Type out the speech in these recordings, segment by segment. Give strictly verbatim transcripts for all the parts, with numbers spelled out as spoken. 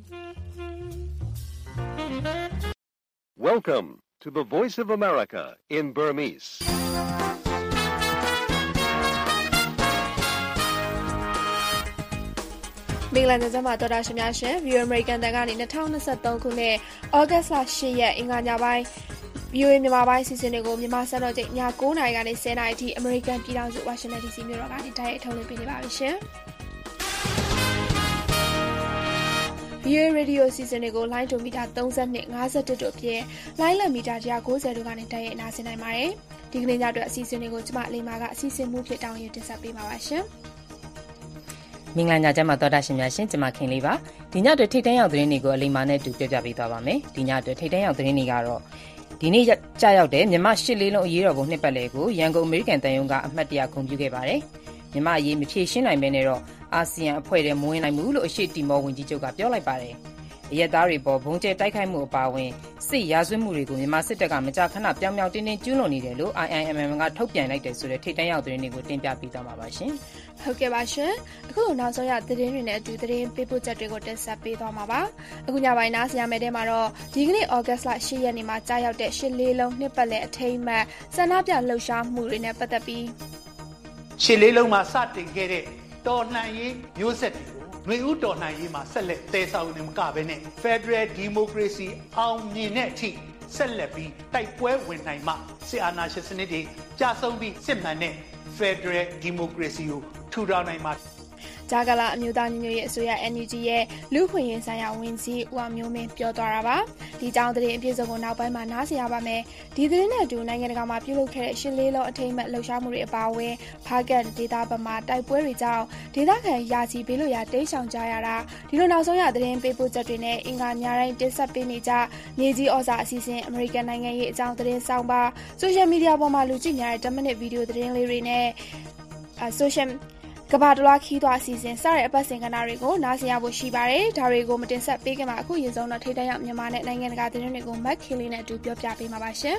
Welcome to the Voice of America in Burmese. မင်္ဂလာညချမ်းပါတော်တာရှင်များရှင် View American တန်ကနေtwenty twenty-threeခုနှစ်ဩဂတ်စ်လeightရက်အင်္ဂါညပိုင်း ဗီအိုအေ မြန်မာပိုင်းစီစဉ်တွေကိုမြန်မာစံတော်ချိန်ညnineနာရီကနေtenနာရီအထိ American ပြည်ထောင်စု Washington ဒီ စီ မြို့တော်ကနေတိုက်ရိုက်ထုတ်လွှင့်ပေးနေပါပြီရှင်။ဗီအိုအေ Radio စီစဉ်တွေကို line to meter thirty-two fifty-oneတို့ဖြင့် line လက် meter one ninetyတို့ကနေတိုက်ရိုက်နားဆင်နိုင်ပါတယ်။ဒီကနေ့ညအတွက်အစီအစဉ်တွေကိုကျမအလိမ္မာကအစီအစဉ်မှုဖြစ်တောင်းရင်တင်ဆက်ပေးပါပါရှင်။မင်္ဂလာညချမ်းပါတော်တာရှင်များရှင်ကျမခင်လေးပါဒီညအတွက်ထိတ်တန်းရောက်သတင်းတွေကိုအလိမ္မာနဲ့တူပြောပြပေးသွားပါမယ်ဒီညအတွက်ထိတ်တန်းရောက်သတင်းတွေကတော့ဒီနေ့ကြာရောက်တဲ့မြန်မာရှစ်လေးလုံးအရေးတော်ပုံနှစ်ပတ်လည်ကိုရန်ကုန်အမေရိကန်တန်ယုံကအမှတ်တရဂုဏ်ပြုခဲ့ပါတယ်မြန်မာအရေးမဖြေရှင်းနိုင်ဘဲနဲ့တော့အာဆီယံအဖွဲ့ထဲမဝင်နိုင်ဘူးလို့အရှိတီမောဝန်ကြီးချုပ်ကပြောလိုက်ပါတယ်အရက်သားတွေပေါ်ဘုံကျဲတိုက်ခိုက်မှုအပါအဝင်စစ်ရာဇဝတ်မှုတွေကိုမြန်မာစစ်တပ်ကမကြာခဏပြောင်ပြောင်တင်းတင်းကျူးလွန်နေတယ်လို့ I I M M ကထုတ်ပြန်လိုက်တယ်ဆိုတဲ့ထိတ်တန်းရောက်သတင်းတွေကိုတင်ပြပေးသွားမှာပါရှင်။ဟုတ်ကဲ့ပါရှင်။အခုနောက်ဆုံးရသတင်းတွေနဲ့အတူသတင်းပေးပို့ချက်တွေကိုတင်ဆက်ပေးသွားမှာပါ။အခုညပိုင်းနားဆင်ရမယ့်တဲမှာတော့ဒီကနေ့ဩဂတ်စ်လeightရက်နေ့မှာကြာရောက်တဲ့ရှစ်လေးလုံးနှစ်ပတ်လည်အထိမ်းအမှတ်ဆန္ဒပြလှုပ်ရှားမှုတွေနဲ့ပတ်သက်ပြီးရှစ်လေးလုံးမှာစတင်ခဲ့တဲ့တော်လှန်ရေးမျိုးဆက်တွေຫນွေဦးတော်လှန်ရေးမှာဆက်လက်တည်ဆောက်နေမှာပဲနဲ့ Federal Democracy အောင်မြင်တဲ့အထိဆက်လက်ပြီးတိုက်ပွဲဝင်နိုင်မှစစ်အာဏာရှင်စနစ်တွေကြာဆုံးပြီးစစ်မှန်တဲ့ Federal Democracy ကိုထူထောင်နိုင်မှာဂျာဂလာအမျိုးသားညီညွတ်ရေးအစိုးရ N U G ရဲ့လူ့ခွင့်ရေးဆိုင်ရာဝန်ကြီးဦးအောင်မျိုးမင်းပြောသွားတာပါဒီကြောင်းသတင်းအပြည့်စုံကိုနောက်ပိုင်းမှာနားဆင်ရပါမယ်ဒီသတင်းနဲ့အတူနိုင်ငံတကာမှာပြုလုပ်ခဲ့တဲ့ရှစ်လေးလုံးအထိမ်းအမှတ်လှုပ်ရှားမှုတွေအပါအဝင်ဖားကန်ဒေသဘက်မှာတိုက်ပွဲတွေကြောင့်ဒေသခံရာချီဘေးလွတ်ရာတိမ်းရှောင်ကြရတာဒီလိုနောက်ဆုံးရသတင်းပေးပို့ချက်တွေနဲ့အင်္ဂါညတိုင်းတင်ဆက်ပေးနေကြမြေကြီးဩဇာအစီအစဉ်အမေရိကန်နိုင်ငံရေးအကြောင်းသတင်းဆောင်ပါဆိုရှယ်မီဒီယာပေါ်မှာလူကြည့်များတဲ့ten minuteဗီဒီယိုသတင်းလေးတွေနဲ့ဆိုရှယ်ကဘာတလွားခီးသွားအစီအစဉ်စတဲ့အပတ်စဉ်ကဏ္ဍတွေကိုနားဆင်ရဖို့ရှိပါတယ်ဒါတွေကိုမတင်ဆက်ပေးခင်မှာအခုရင်ဆုံးတော့ထိတ်တန့်ရောက်မြန်မာနဲ့နိုင်ငံတကာသတင်းတွေကိုမက်ခင်လေးနဲ့အတူပြောပြပေးမှာပါရှင်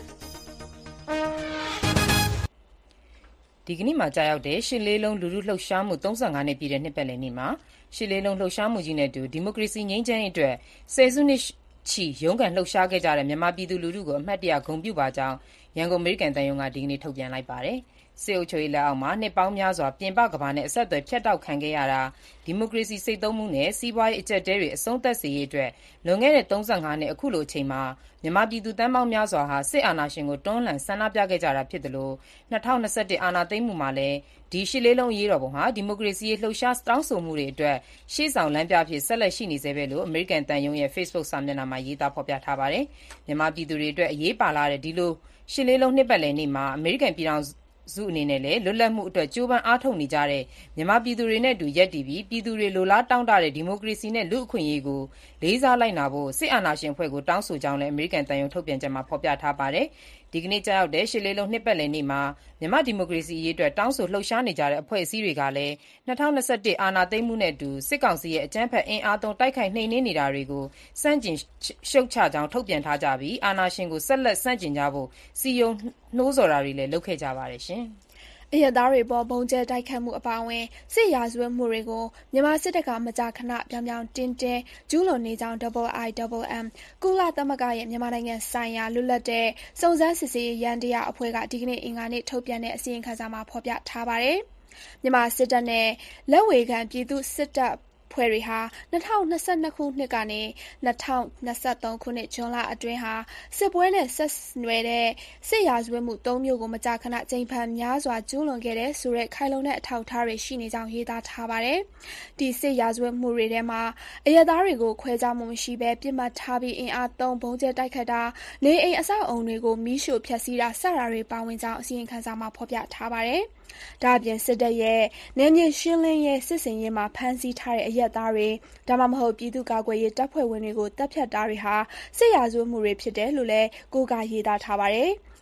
ဒီကနေ့မှာကြာရောက်တဲ့ရှစ်လေးလုံးလူထုလှုပ်ရှားမှုthirty-fiveနှစ်ပြည့်တဲ့နှစ်ပတ်လည်နေ့မှာရှစ်လေးလုံးလှုပ်ရှားမှုကြီးနဲ့အတူဒီမိုကရေစီငြိမ်းချမ်းရေးအတွက်ဆယ်စုနှစ်ချီရုန်းကန်လှုပ်ရှားခဲ့ကြတဲ့မြန်မာပြည်သူလူထုကိုအမှတ်တရဂုဏ်ပြုပါကြောင်းရန်ကုန်အမေရိကန်တန်ယုံကဒီကနေ့ထုတ်ပြန်လိုက်ပါတယ်စစ်အုပ်ချုပ်ရေးလက်အောက်မှာနှစ်ပေါင်းများစွာပြင်ပကမ္ဘာနဲ့အဆက်အသွယ်ဖြတ်တောက်ခံခဲ့ရတာဒီမိုကရေစီစိတ်သုံးမှုနဲ့စီးပွားရေးအကျပ်အတည်းတွေအဆုံးသတ်စေရေးအတွက်လွန်ခဲ့တဲ့thirty-fiveနှစ်အခုလိုအချိန်မှာမြန်မာပြည်သူတန်းပေါင်းများစွာဟာစစ်အာဏာရှင်ကိုတွန်းလှန်ဆန္ဒပြခဲ့ကြတာဖြစ်တယ်လို့twenty twenty-oneအာဏာသိမ်းမှုမှာလည်းဒီရှစ်လေးလုံးအရေးတော်ပုံဟာဒီမိုကရေစီရေးလှုပ်ရှားတောင်းဆိုမှုတွေအတွက်ရှေ့ဆောင်လမ်းပြဖြစ်ဆက်လက်ရှိနေစေပဲလို့အမေရိကန်တန်ယုံရဲ့ Facebook စာမျက်နှာမှာရေးသားဖော်ပြထားပါတယ်မြန်မာပြည်သူတွေအတွက်အရေးပါလာတဲ့ဒီလိုရှစ်လေးလုံးနှစ်ပတ်လည်နေ့မှာအမေရိကန်ပြည်ထောင်စုအနေနဲ့လည်းလွတ်လပ်မှုအတွက်ကြိုးပမ်းအားထုတ်နေကြတဲ့မြန်မာပြည်သူတွေနဲ့အတူရပ်တည်ပြီးပြည်သူတွေလိုလားတောင်းတတဲ့ဒီမိုကရေစီနဲ့လူ့အခွင့်အရေးကိုလေးစားလိုက်နာဖို့စစ်အာဏာရှင်အဖွဲ့ကိုတောင်းဆိုကြောင်းလည်းအမေရိကန်တန်ယုံထုတ်ပြန်ချက်မှာဖော်ပြထားပါတယ်ဒီကနေ့ကြာရောက်တဲ့ရှစ်လေးလုံးနှစ်ပတ်လည်နေ့မှာမြန်မာဒီမိုကရေစီအရေးအတွက်တောင်းဆိုလှုပ်ရှားနေကြတဲ့အဖွဲ့အစည်းတွေကလည်းtwenty twenty-oneအာဏာသိမ်းမှုနဲ့အတူစစ်ကောင်စီရဲ့အကြမ်းဖက်အင်အားသုံးတိုက်ခိုက်နှိမ်နင်းနေတာတွေကိုစန့်ကျင်ရှုတ်ချကြောင်းထုတ်ပြန်ထားကြပြီးအာဏာရှင်ကိုဆက်လက်ဆန့်ကျင်ကြဖို့စီယုံနှိုးဆော်တာတွေလည်းလုပ်ခဲ့ကြပါတယ်ရှင်အရက်သားတွေပေါ်ဘုံကျဲတိုက်ခတ်မှုအပါအဝင်စစ်ရာဇဝတ်မှုတွေကိုမြန်မာစစ်တပ်ကမကြာခဏပြောင်ပြောင်တင်းတင်းကျူးလွန်နေကြောင်း Double I Double M ကုလသမဂ္ဂရဲ့မြန်မာနိုင်ငံဆိုင်ရာလွတ်လပ်တဲ့စုံစမ်းစစ်ဆေးရေးယန္တရားအဖွဲ့ကဒီကနေ့အင်္ဂါနေ့ထုတ်ပြန်တဲ့အစီရင်ခံစာမှာဖော်ပြထားပါတယ်။မြန်မာစစ်တပ်နဲ့လက်ဝေခံပြည်သူစစ်တပ်ဖွဲ့တွေဟာtwenty twenty-twoခုနှစ်ကနေtwenty twenty-threeခုနှစ်ဇွန်လအတွင်းဟာစစ်ပွဲနဲ့ဆက်နွယ်တဲ့စစ်ရာဇဝတ်မှုသုံးမျိုးကိုမကြာခဏကြိမ်ဖန်များစွာကျူးလွန်ခဲ့တဲ့ဆိုတဲ့ခိုင်လုံတဲ့အထောက်အထားတွေရှိနေကြောင်းရေးသားထားပါတယ်။ဒီစစ်ရာဇဝတ်မှုတွေထဲမှာအရက်သားတွေကိုခွဲခြားမှုမရှိဘဲပြစ်မှတ်ထားပြီးအင်အားသုံးဘုံကျဲတိုက်ခတ်တာနေအိမ်အဆောက်အုံတွေကိုမီးရှို့ဖျက်ဆီးတာစတာတွေပါဝင်ကြောင်းအစီရင်ခံစာမှာဖော်ပြထားပါတယ်။ဒါအပြင်စစ်တပ်ရဲ့နယ်မြေရှင်းလင်းရေးစစ်စင်ရေးမှာဖမ်းဆီးထားတဲ့အရက်သားတွေဒါမှမဟုတ်ပြည်သူ့ကာကွယ်ရေးတပ်ဖွဲ့ဝင်တွေကိုတပ်ဖြတ်တာတွေဟာစစ်ရာဇဝတ်မှုတွေဖြစ်တယ်လို့လည်းကိုးကားရေးသားထားပါတယ်။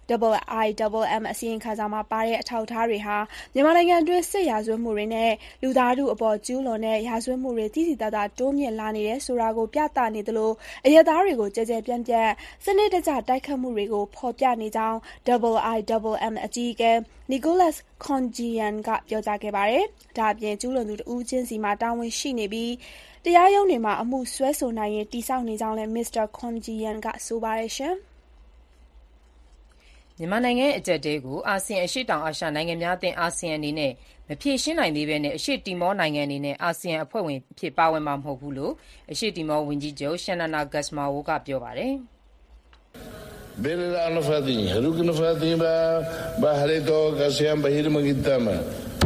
Double I Double M အစီရင်ခံစာမှာပါတဲ့အထောက်အထားတွေဟာမြန်မာနိုင်ငံအတွင်းစစ်ရာဇဝတ်မှုတွေနဲ့လူသားထုအပေါ်ကျူးလွန်တဲ့ရာဇဝတ်မှုတွေသိသိသာသာတိုးမြင့်လာနေတယ်ဆိုတာကိုပြသနေသလိုအရပ်သားတွေကိုကြဲကြဲပြန့်ပြန့်စနစ်တကျတိုက်ခတ်မှုတွေကိုဖော်ပြနေကြောင်း Double I Double M အကြီးအကဲ Nicholas Koumjian ကပြောကြားခဲ့ပါတယ်။ဒါ့အပြင်ကျူးလွန်သူတဦးချင်းစီမှာတာဝန်ရှိနေပြီးတရားရုံးတွေမှာအမှုစွဲဆိုနိုင်ရင်တည်ဆောက်နေကြောင်းလည်း မစ္စတာ Koumjian ကဆိုပါတယ်ရှင်။မြန်မာနိုင်ငံရဲ့အကျပ်အတည်းကိုအာဆီယံအရှေ့တောင်အာရှနိုင်ငံများအသင်းအာဆီယံအနေနဲ့မဖြေရှင်းနိုင်သေးဘဲအရှေ့တီမောနိုင်ငံအနေနဲ့အာဆီယံအဖွဲ့ဝင်အဖြစ်ပါဝင်မှာမဟုတ်ဘူးလို့အရှေ့တီမောဝန်ကြီးချုပ် Xanana Gusmao ကပြောပါတယ်။ Bella fatinha, rukna fatimba, baharito kasiyam bahir magitama.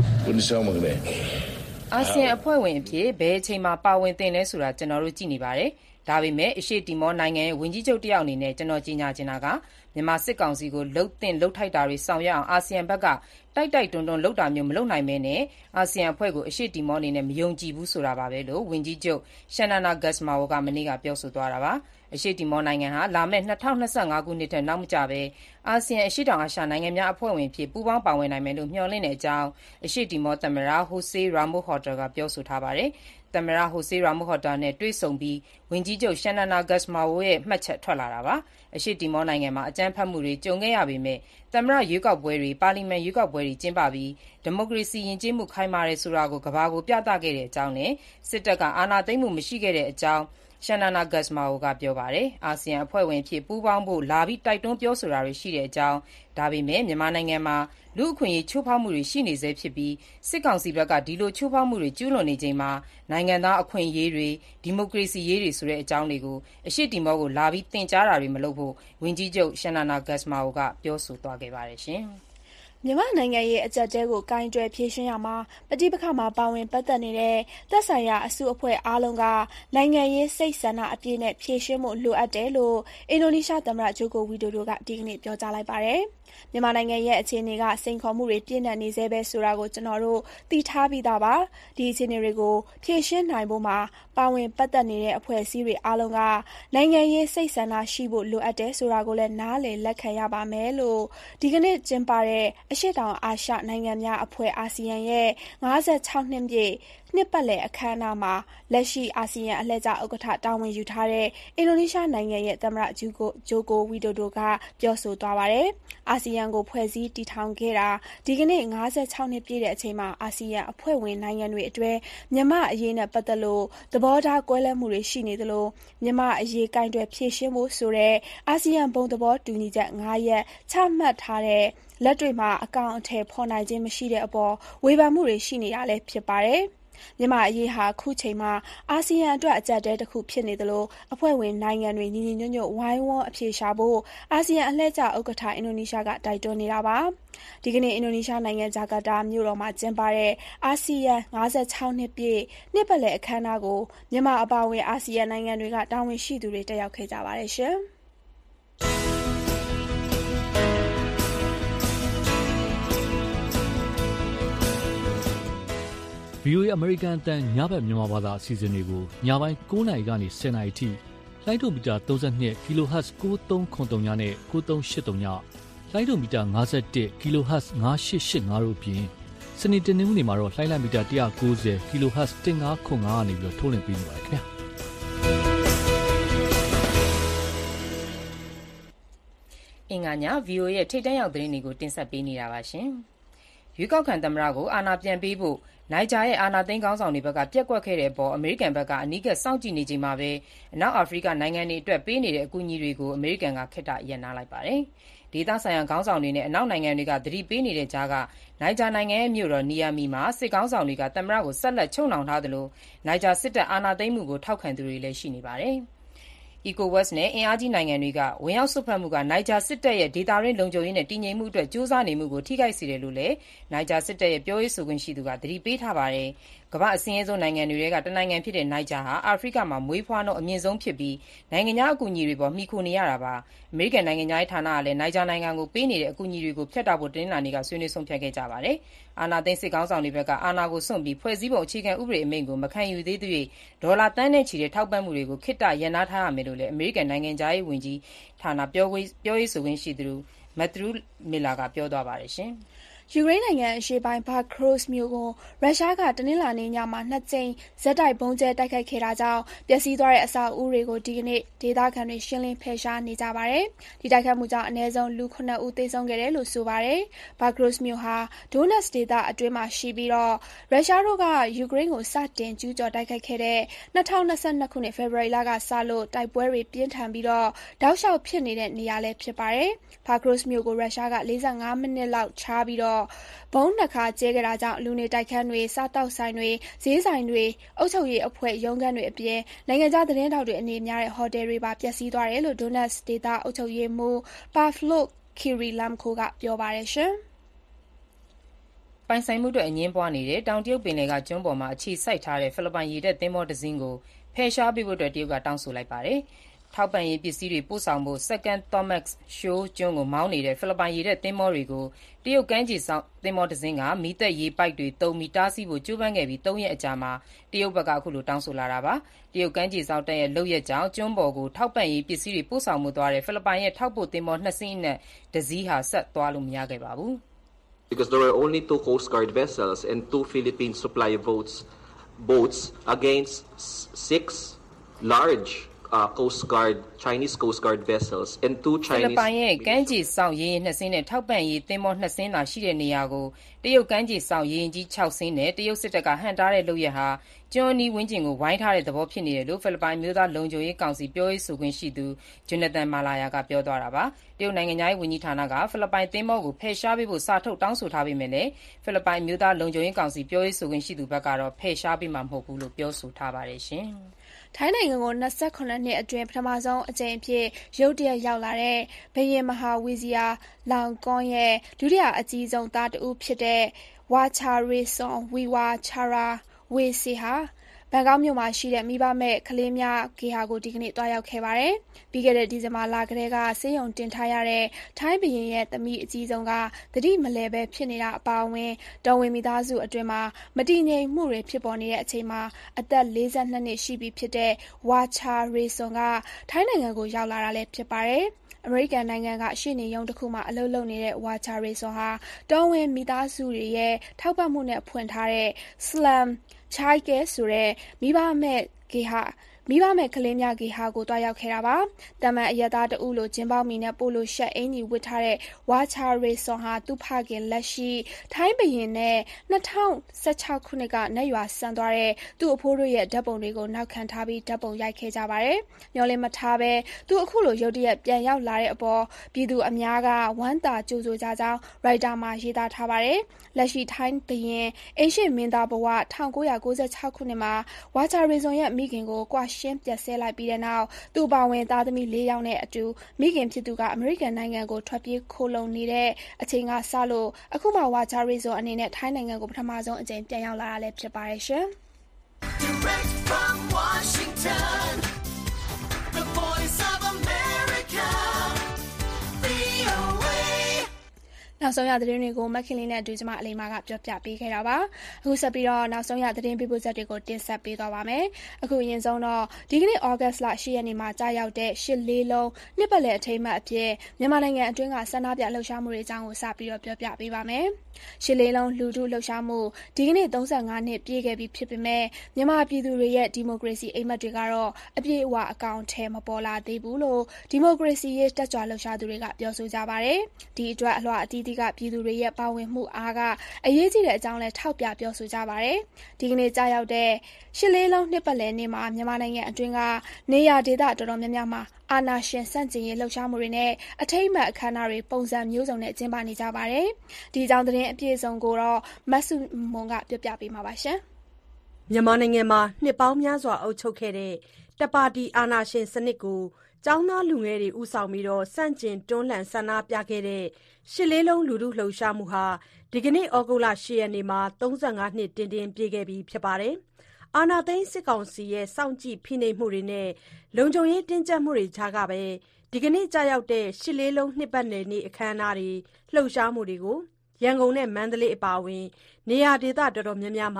အာဆီယံအဖွဲ့ဝင်အဖြစ်ဘယ်အချိန်မှာပါဝင်သင့်လဲဆိုတာကျွန်တော်တို့ကြည့်နေပါတယ်။ဒါပေမဲ့အရှေ့တီမောနိုင်ငံရဲ့ဝန်ကြီးချုပ်တယောက်အနေနဲ့ကျွန်တော်ကြီးညာချင်တာကမြန်မာစစ်ကောင်စီကိုလှုပ်သင့်လှုပ်ထိုက်တာတွေဆောင်ရွက်အောင်အာဆီယံဘက်ကတိုက်တိုက်တွန်းတွန်းလှုပ်တာမျိုးမလုပ်နိုင်မဲနဲ့အာဆီယံအဖွဲ့ကိုအရှေ့တီမောအနေနဲ့မယုံကြည်ဘူးဆိုတာပါပဲလို့ဝန်ကြီးချုပ် Xanana Gusmao ကမနေ့ကပြောဆိုသွားတာပါ။အရှေ့တီမောနိုင်ငံဟာလာမယ့်၂၀၂၅ခုနှစ်ထက်နောက်မကျဘဲအာဆီယံအရှေ့တောင်အာရှနိုင်ငံများအဖွဲ့ဝင်ဖြစ်ပူးပေါင်းပါဝင်နိုင်မယ်လို့မျှော်လင့်တဲ့အကြောင်းအရှေ့တီမောသမ္မတ Jose Ramos Horta ကပြောဆိုထားပါတယ်။သမ္မတ Jose Ramos Horta နဲ့တွေ့ဆုံပြီးဝန်ကြီးချုပ် Xanana Gusmao ရဲ့မှတ်ချက်ထွက်လာတာပါ။အရှေ့တီမောနိုင်ငံမှာအကြမ်းဖက်မှုတွေကြုံခဲ့ရပေမဲ့သမ္မတရွေးကောက်ပွဲတွေပါလီမန်ရွေးကောက်ပွဲတွေကျင်းပပြီးဒီမိုကရေစီယဉ်ကျေးမှုခိုင်မာတယ်ဆိုတာကိုကမ္ဘာကိုပြသခဲ့တဲ့အကြောင်းနဲ့စစ်တပ်ကအာဏာသိမ်းမှုမရှိခဲ့တဲ့အကြောင်းXanana Gusmao ကပြောပါတယ်။အာဆီယံအဖွဲ့ဝင်ဖြစ်ပူးပေါင်းဖို့လာပြီးတိုက်တွန်းပြောဆိုတာတွေရှိတဲ့အကြောင်းဒါပေမဲ့မြန်မာနိုင်ငံမှာလူအခွင့်အရေးချိုးဖောက်မှုတွေရှိနေဆဲဖြစ်ပြီးစစ်ကောင်စီဘက်ကဒီလိုချိုးဖောက်မှုတွေကျူးလွန်နေချိန်မှာနိုင်ငံသားအခွင့်အရေးတွေဒီမိုကရေစီရေးတွေဆိုတဲ့အကြောင်းတွေကိုအရှေ့တီမောကိုလာပြီးသင်ကြားတာတွေမလုပ်ဖို့ဝန်ကြီးချုပ် Xanana Gusmao ကပြောဆိုသွားခဲ့ပါတယ်ရှင်။မြန်မာနိုင်ငံရဲ့အကျပ်အတည်းကိုကိုင်တွယ်ဖြေရှင်းရာမှာပဋိပက္ခမှာပါဝင်ပတ်သက်နေတဲ့သက်ဆိုင်ရာအစုအဖွဲ့အားလုံးကနိုင်ငံရေးစိတ်ဆန္ဒအပြည့်နဲ့ဖြေရှင်းဖို့လိုအပ်တယ်လို့အင်ဒိုနီးရှားသမ္မတဂျိုကိုဝီဒိုဒိုကဒီကနေ့ပြောကြားလိုက်ပါတယ်။မြန်မာနိုင်ငံရဲ့အခြေအနေကစိန်ခေါ်မှုတွေပြည့်နှက်နေသေးပဲဆိုတာကိုကျွန်တော်တို့သိထားပြီးသားပါ။ဒီအခြေအနေတွေကိုဖြေရှင်းနိုင်ဖို့မှာပါဝင်ပတ်သက်နေတဲ့အဖွဲ့အစည်းတွေအားလုံးကနိုင်ငံရေးစိတ်ဆန္ဒရှိဖို့လိုအပ်တယ်ဆိုတာကိုလည်းနားလည်လက်ခံရပါမယ်လို့ဒီကနေ့ကျင်းပတဲ့အရှေ့တောင်အာရှနိုင်ငံများအဖွဲ့အာဆီယံရဲ့၅၆နှစ်ပြည့်နှစ်ပတ်လည်အခမ်းအနားမှာလက်ရှိအာဆီယံအလှည့်ကျဥက္ကဋ္ဌတာဝန်ယူထားတဲ့အင်ဒိုနီးရှားနိုင်ငံရဲ့သမ္မတဂျိုကိုဂျိုကိုဝီဒိုဒိုကပြောဆိုသွားပါတယ်။အာဆီယံကိုဖွဲ့စည်းတည်ထောင်ခဲ့တာဒီကနေ့၅၆နှစ်ပြည့်တဲ့အချိန်မှာအာဆီယံအဖွဲ့ဝင်နိုင်ငံတွေအတွင်းမြန်မာအရေးနဲ့ပတ်သက်လို့သဘောထားကွဲလွဲမှုတွေရှိနေသလိုမြန်မာအရေးကင်တွယ်ဖြေရှင်းဖို့ဆိုတဲ့အာဆီယံဘုံသဘောတူညီချက်၅ရပ်ချမှတ်ထားတဲ့လက်တွေ့မှာအကောင်အထည်ဖော်နိုင်ခြင်းမရှိတဲ့အပေါ်ဝေဖန်မှုတွေရှိနေတာလည်းဖြစ်ပါတယ်။မြန်မာအရေးဟာခုချိန်မှာအာဆီယံအတွက်အကျပ်တဲတစ်ခုဖြစ်နေသလိုအဖွဲ့ဝင်နိုင်ငံတွေညီညီညွတ်ညွတ်ဝိုင်းဝန်းအပြေရှားဖို့အာဆီယံအလှည့်ကျဥက္ကဋ္ဌအင်ဒိုနီးရှားကတိုက်တွန်းနေတာပါဒီကနေ့အင်ဒိုနီးရှားနိုင်ငံဂျာကာတာမြို့တော်မှာကျင်းပတဲ့အာဆီယံ၅၆နှစ်ပြည့်နှစ်ပတ်လည်အခမ်းအနားကိုမြန်မာအပါအဝင်အာဆီယံနိုင်ငံတွေကတာဝန်ရှိသူတွေတက်ရောက်ခဲ့ကြပါတယ်ရှင်။ဗီအိုအေ American အသံညဘက်မြန်မာဘာသာအစီအစဉ်တွေကိုညပိုင်း၉နာရီကနေ၁၀နာရီထိလိုင်းဒိုမီတာ၃၂ kHz ၉၃၇၃ညနဲ့၉၃၈၃ညလိုင်းဒိုမီတာ၅၁ kHz ၅၈၈၅တို့အပြင်စနေတနင်္ဂနွေမှာတော့လိုင်းလံမီတာ၁၉၀ kHz ၁၅၇၅ကနေပြီးတော့ထုတ်လွှင့်ပေးနေပါတယ်ခင်ဗျာအင်္ဂါည ဗီအိုအေ ရဲ့ထိပ်တန်းရောက်သတင်းတွေကိုတင်ဆက်ပေးနေတာပါရှင်။ရွေးကောက်ခံသမ္မတကိုအာဏာပြန်ပေးဖို့နိုင်ဂျာရဲ့အာဏာသိမ်းခေါင်းဆောင်တွေဘက်ကပျက်ကွက်ခဲ့တဲ့အပေါ်အမေရိကန်ဘက်ကအနီးကပ်စောင့်ကြည့်နေချိန်မှာပဲအနောက်အာဖရိကနိုင်ငံတွေအတွက်ပေးနေတဲ့အကူအညီတွေကိုအမေရိကန်ကခေတ္တရပ်နားလိုက်ပါတယ်။ဒေသဆိုင်ရာခေါင်းဆောင်တွေနဲ့အနောက်နိုင်ငံတွေကသတိပေးနေတဲ့ကြားကနိုင်ဂျာနိုင်ငံရဲ့မြို့တော်နီယာမီမှာစစ်ခေါင်းဆောင်တွေကသမ္မတကိုဆက်လက်ချုပ်နှောင်ထားသလိုနိုင်ဂျာစစ်တပ်အာဏာသိမ်းမှုကိုထောက်ခံသူတွေလည်းရှိနေပါတယ်။ ECOWAS နဲ့အင်အားကြီးနိုင်ငံတွေကဝင်ရောက်စွက်ဖက်မှုကနိုင်ဂျာစစ်တပ်ရဲ့ဒေသတွင်းလုံခြုံရေးနဲ့တည်ငြိမ်မှုအတွက်ကြိုးစားနေမှုကိုထိခိုက်စေတယ်လို့လည်းနိုင်ဂျာစစ်တပ်ရဲ့ပြောရေးဆိုခွင့်ရှိသူကသတိပေးထားပါတယ်။ကမ္ဘာအဆင်းရဲဆုံးနိုင်ငံတွေကတနိုင်ငံဖြစ်တဲ့နိုင်ဂျာဟာအာဖရိကမှာမွေးဖွားနှုန်းအမြင့်ဆုံးဖြစ်ပြီးနိုင်ငံခြားအကူအညီတွေပေါ်မှီခိုနေရတာပါ။အမေရိကန်နိုင်ငံသားဌာနကလည်းနိုင်ဂျာနိုင်ငံကိုပေးနေတဲ့အကူအညီတွေကိုဖျက်တောက်ဖို့တင်းလာနေကဆွေးနွေးဆုံးဖြတ်ခဲ့ကြပါတယ်။အာဏာသိမ်းစစ်ကောင်ဆောင်တွေဘက်ကအာဏာကိုစွန့်ပြီးဖွဲ့စည်းပုံအခြေခံဥပဒေအမိန့်ကိုမခံယူသေးသရွေ့ဒေါ်လာတန်းနဲ့ချီတဲ့ထောက်ပံ့မှုတွေကိုခေတ္တရပ်နားထားရမယ်လို့လည်းအမေရိကန်နိုင်ငံသားရေးဝန်ကြီးဌာနပြောရေးပြောရေးဆိုခွင့်ရှိသူမမက်သရူးမီလာကပြောသွားပါတယ်ရှင်။ယူကရိန်းနိုင်ငံအရှေ့ပိုင်း ဘာခရို့စ်မြို့ကိုရုရှားကတနင်္လာနေ့ညမှာနှစ်ကြိမ်ဆက်တိုက်ဗုံးကြဲတိုက်ခိုက်ခဲ့တာကြောင့်ပျက်စီးသွားတဲ့အဆောက်အဦတွေကိုဒီကနေ့ဒေသခံတွေရှင်းလင်းဖယ်ရှားနေကြပါတယ်။ဒီတိုက်ခိုက်မှုကြောင့်အနည်းဆုံးလူခုနစ်ဦးသေဆုံးခဲ့တယ်လို့ဆိုပါတယ်။ဘာခရို့စ်မြို့ဟာဒိုနက်စ်ဒေသအတွင်းမှာရှိပြီးတော့ရုရှားတို့ကယူကရိန်းကိုစတင်ကျူးကျော်တိုက်ခိုက်ခဲ့တဲ့၂၀၂၂ခုနှစ်ဖေဖော်ဝါရီလကစလို့တိုက်ပွဲတွေပြင်းထန်ပြီးတော့တောက်လျှောက်ဖြစ်နေတဲ့နေရာလည်းဖြစ်ပါတယ်။ဘာခရို့စ်မြို့ကိုရုရှားက၄၅မိနစ်လောက်ခြားပြီးတော့ဘုံနှစ်ခါကျဲခဲ့တာကြောင့်လူနေတိုက်ခန်းတွေစားတောက်ဆိုင်တွေဈေးဆိုင်တွေအုပ်ချုပ်ရေးအဖွဲ့ရုံးခန်းတွေအပြင်နိုင်ငံခြားသတင်းတောက်တွေအနေများတဲ့ဟိုတယ်တွေပါပျက်စီးသွားတယ်လို့ဒိုနက်စ်ဒေသအုပ်ချုပ်ရေးမှူးပါဖလို့ခီရီလမ်ခိုကပြောပါတယ်ရှင်ပိုင်ဆိုင်မှုအတွက်အငင်းပွားနေတဲ့တောင်တရုတ်ပင်လယ်ကကျွန်းပေါ်မှာအခြေစိုက်ထားတဲ့ဖိလစ်ပိုင်ရေတပ်သင်္ဘောတစ်စီးကိုဖယ်ရှားပေးဖို့အတွက်တရုတ်ကတောင်းဆိုလိုက်ပါတယ်။ထောက်ပံ့ရေးပစ္စည်းတွေပို့ဆောင်ဖို့ Second Thomas Shoal ကျွန်းကိုမောင်းနေတဲ့ဖိလစ်ပိုင်ရေတပ်သင်္ဘောတွေကိုတရုတ်ကမ်းခြေစောင့်သင်္ဘောတစ်စင်းကမီးသတ်ရေပိုက်တွေသုံးပြီးတားဆီးဖို့ကြိုးပမ်းခဲ့ပြီးသုံးရက်အကြာမှာတရုတ်ဘက်ကအခုလိုတောင်းဆိုလာတာပါ။တရုတ်ကမ်းခြေစောင့်တပ်ရဲ့လုပ်ရပ်ကြောင့်ကျွန်းပေါ်ကိုထောက်ပံ့ရေးပစ္စည်းတွေပို့ဆောင်မှုသွားတဲ့ဖိလစ်ပိုင်ရဲ့ထောက်ပို့သင်္ဘောနှစ်စင်းအနက်တစ်စီးဟာဆက်သွားလို့မရခဲ့ပါဘူး။ Because there were only two Coast Guard vessels and two Philippine supply boats boats against six large Uh, Coast Guard, Chinese Coast Guard vessels and two Chinese ဖိလစ်ပိုင်ရဲ့ကမ်းခြေစောင့်ရေယာဉ်နှစ်စင်းနဲ့ထောက်ပံ့ရေးသင်္ဘောနှစ်စင်းသာရှိတဲ့နေရာကိုတရုတ်ကမ်းခြေစောင့်ရေယာဉ်ကြီးခြောက်စင်းနဲ့တရုတ်စစ်တပ်ကဟန့်တားတဲ့လုပ်ရပ်ဟာကျွန်းအနီးဝန်းကျင်ကိုဝိုင်းထားတဲ့သဘောဖြစ်နေတယ်လို့ဖိလစ်ပိုင်မျိုးသားလုံခြုံရေးကောင်စီပြောရေးဆိုခွင့်ရှိသူဂျွန်နသန်မာလာယာကပြောသွားတာပါ။တရုတ်နိုင်ငံသားရေးဝန်ကြီးဌာနကဖိလစ်ပိုင်သင်္ဘောကိုဖယ်ရှားပေးဖို့စာထုတ်တောင်းဆိုထားပေမဲ့လည်းဖိလစ်ပိုင်မျိုးသားလုံခြုံရေးကောင်စီပြောရေးဆိုခွင့်ရှိသူဘက်ကတော့ဖယ်ရှားပေးမှာမဟုတ်ဘူးလို့ပြောဆိုထားပါတယ်ရှင်။ထိုင်းနိုင်ငံကို၂၇နှစ်အတွင်းပထမဆုံးအကြိမ်အဖြစ်ရုတ်တရက်ရောက်လာတဲ့ဘုရင်မဟာဝီဇီယာလောင်ကွန်းရဲ့ဒုတိယအကြီးဆုံးသားတဦးဖြစ်တဲ့ဝါချာရေဆွန်ဝီဝါချာရာဝေစီဟာဘန်ကောက်မြို့မှာရှိတဲ့မိဘမဲ့ကလေးများဂေဟာကိုဒီကနေ့တွားရောက်ခဲ့ပါတယ်။ပြီးခဲ့တဲ့ဒီဇင်ဘာလကတည်းကဆေးရုံတင်ထားရတဲ့ထိုင်းဘုရင်ရဲ့သမီးအကြီးဆုံးကသတိမလည်ပဲဖြစ်နေတာအပါအဝင်တော်ဝင်မိသားစုအတွင်းမှာမတည်ငြိမ်မှုတွေဖြစ်ပေါ်နေတဲ့အချိန်မှာအသက်၄၂နှစ်ရှိပြီဖြစ်တဲ့ဝါချာရေဆွန်ကထိုင်းနိုင်ငံကိုရောက်လာတာလည်းဖြစ်ပါတယ်။အမေရိကန်နိုင်ငံကရှေ့နေရုံးတစ်ခုမှာအလုပ်လုပ်နေတဲ့ဝါချာရေဆွန်ဟာတော်ဝင်မိသားစုတွေရဲ့ထောက်ပံ့မှုနဲ့ဖွင့်ထားတဲ့ Slam Child Care ဆိုတဲ့မိဘမဲ့ဂေဟာမိဘမဲ့ကလေးများဂေဟာကိုတွားရောက်ခဲ့တာပါ။တမန်အရက်သားတဦးလိုဂျင်းပေါမီနဲ့ပိုလိုရှက်အင်ကြီးဝတ်ထားတဲ့ဝါချာရေဆွန်ဟာသူ့ဖခင်လက်ရှိထိုင်းဘုရင်နဲ့၂၀၁၆ခုနှစ်ကနတ်ရွာစံသွားတဲ့သူ့အဖိုးတို့ရဲ့ဓာတ်ပုံတွေကိုနောက်ခံထားပြီးဓာတ်ပုံရိုက်ခဲ့ကြပါတယ်။မျောလင်းမထားပဲသူအခုလိုရုတ်တရက်ပြန်ရောက်လာတဲ့အပေါ်ပြည်သူအများကဝမ်းသာကြိုဆိုကြကြောင်းရိုက်တာမှာရေးသားထားပါတယ်။လက်ရှိထိုင်းဘုရင်အင်ရှစ်မင်းသားဘဝ၁၉၉၆ခုနှစ်မှာဝါချာရေဆွန်ရဲ့မိခင်ကိုကွာရှင်းပြတ်ဆဲလိုက်ပြီးတဲ့နောက်သူ့ပါဝင်သားသမီးလေးယောက်နဲ့အတူမိခင်ဖြစ်သူကအမေရိကန်နိုင်ငံကိုထွက်ပြေးခိုလုံနေတဲ့အချိန်ကစလို့အခုမှဝါချာရေဆွန်အနေနဲ့ထိုင်းနိုင်ငံကိုပထမဆုံးအကြိမ်ပြန်ရောက်လာတာလည်းဖြစ်ပါတယ်ရှင်။ Direct from Washington, the voice of America, V O A နောက်ဆုံးရသတင်းတွေကိုမက်ခင်လေးနဲ့အတူကျမအလိမ္မာကပြောပြပေးခဲ့တာပါအခုဆက်ပြီးတော့နောက်ဆုံးရသတင်းပေးပို့ချက်တွေကိုတင်ဆက်ပေးသွားပါမယ်အခုအရင်ဆုံးတော့ဒီကနေ့ဩဂတ်စ်လ၈ရက်နေ့မှာကြာရောက်တဲ့ရှစ်လေးလုံးနှစ်ပတ်လည်အထိမ်းအမှတ်အဖြစ်မြန်မာနိုင်ငံအတွင်းကဆန္ဒပြလှုပ်ရှားမှုတွေအကြောင်းကိုစပြီးတော့ပြောပြပေးပါမယ်ရှစ်လေးလုံးလူထုလှုပ်ရှားမှုဒီကနေ့၃၅နှစ်ပြည့်ခဲ့ပြီဖြစ်ပေမဲ့မြန်မာပြည်သူတွေရဲ့ဒီမိုကရေစီအိမ်မက်တွေကတော့အပြည့်အဝအကောင့်ထဲမပေါ်လာသေးဘူးလို့ဒီမိုကရေစီရေးတက်ကြွလှုပ်ရှားသူတွေကပြောဆိုကြပါတယ်ဒီအတွက်အလွှာအသီးသီးကပြည်သူတွေရဲ့ပါဝင်မှုအားကအရေးကြီးတဲ့အကြောင်းလဲထောက်ပြပြောဆိုကြပါတယ်ဒီကနေ့ကြာရောက်တဲ့ရှစ်လေးလုံးနှစ်ပတ်လည်နေ့မှာမြန်မာနိုင်ငံအတွင်းကနေရာဒေသတော်တော်များများမှာအာဏာရှင်စန့်ကျင်ရေးလှုပ်ရှားမှုတွေနဲ့အထိမ်းအမှတ်အခမ်းအနားတွေပုံစံမျိုးစုံနဲ့ကျင်းပနေကြပါတယ်။ဒီအကြောင်းသတင်းအပြည့်အစုံကိုတော့မဆုမွန်ကပြောပြပေးမှာပါရှင်။မြန်မာနိုင်ငံမှာနှစ်ပေါင်းများစွာအုပ်ချုပ်ခဲ့တဲ့တပါတီအာဏာရှင်စနစ်ကိုကျောင်းသားလူငယ်တွေဦးဆောင်ပြီးတော့စန့်ကျင်တွန်းလှန်ဆန္ဒပြခဲ့တဲ့ရှစ်လေးလုံးလူထုလှုပ်ရှားမှုဟာဒီကနေ့ဩဂုတ်လ၈ရက်နေ့မှာ၃၅နှစ်တင်းတင်းပြည့်ခဲ့ပြီဖြစ်ပါတယ်။အာဏာသိမ်းစစ်ကောင်စီရဲ့စောင့်ကြည့်ဖိနှိပ်မှုတွေနဲ့လုံခြုံရေးတင်းကျပ်မှုတွေကြားကပဲဒီကနေ့ကြာရောက်တဲ့ရှစ်လေးလုံးနှစ်ပတ်လည်နေ့အခမ်းအနားတွေလှုပ်ရှားမှုတွေကိုရန်ကုန်နဲ့မန္တလေးအပါအဝင်နေရာဒေသတော်တော်များများမှာ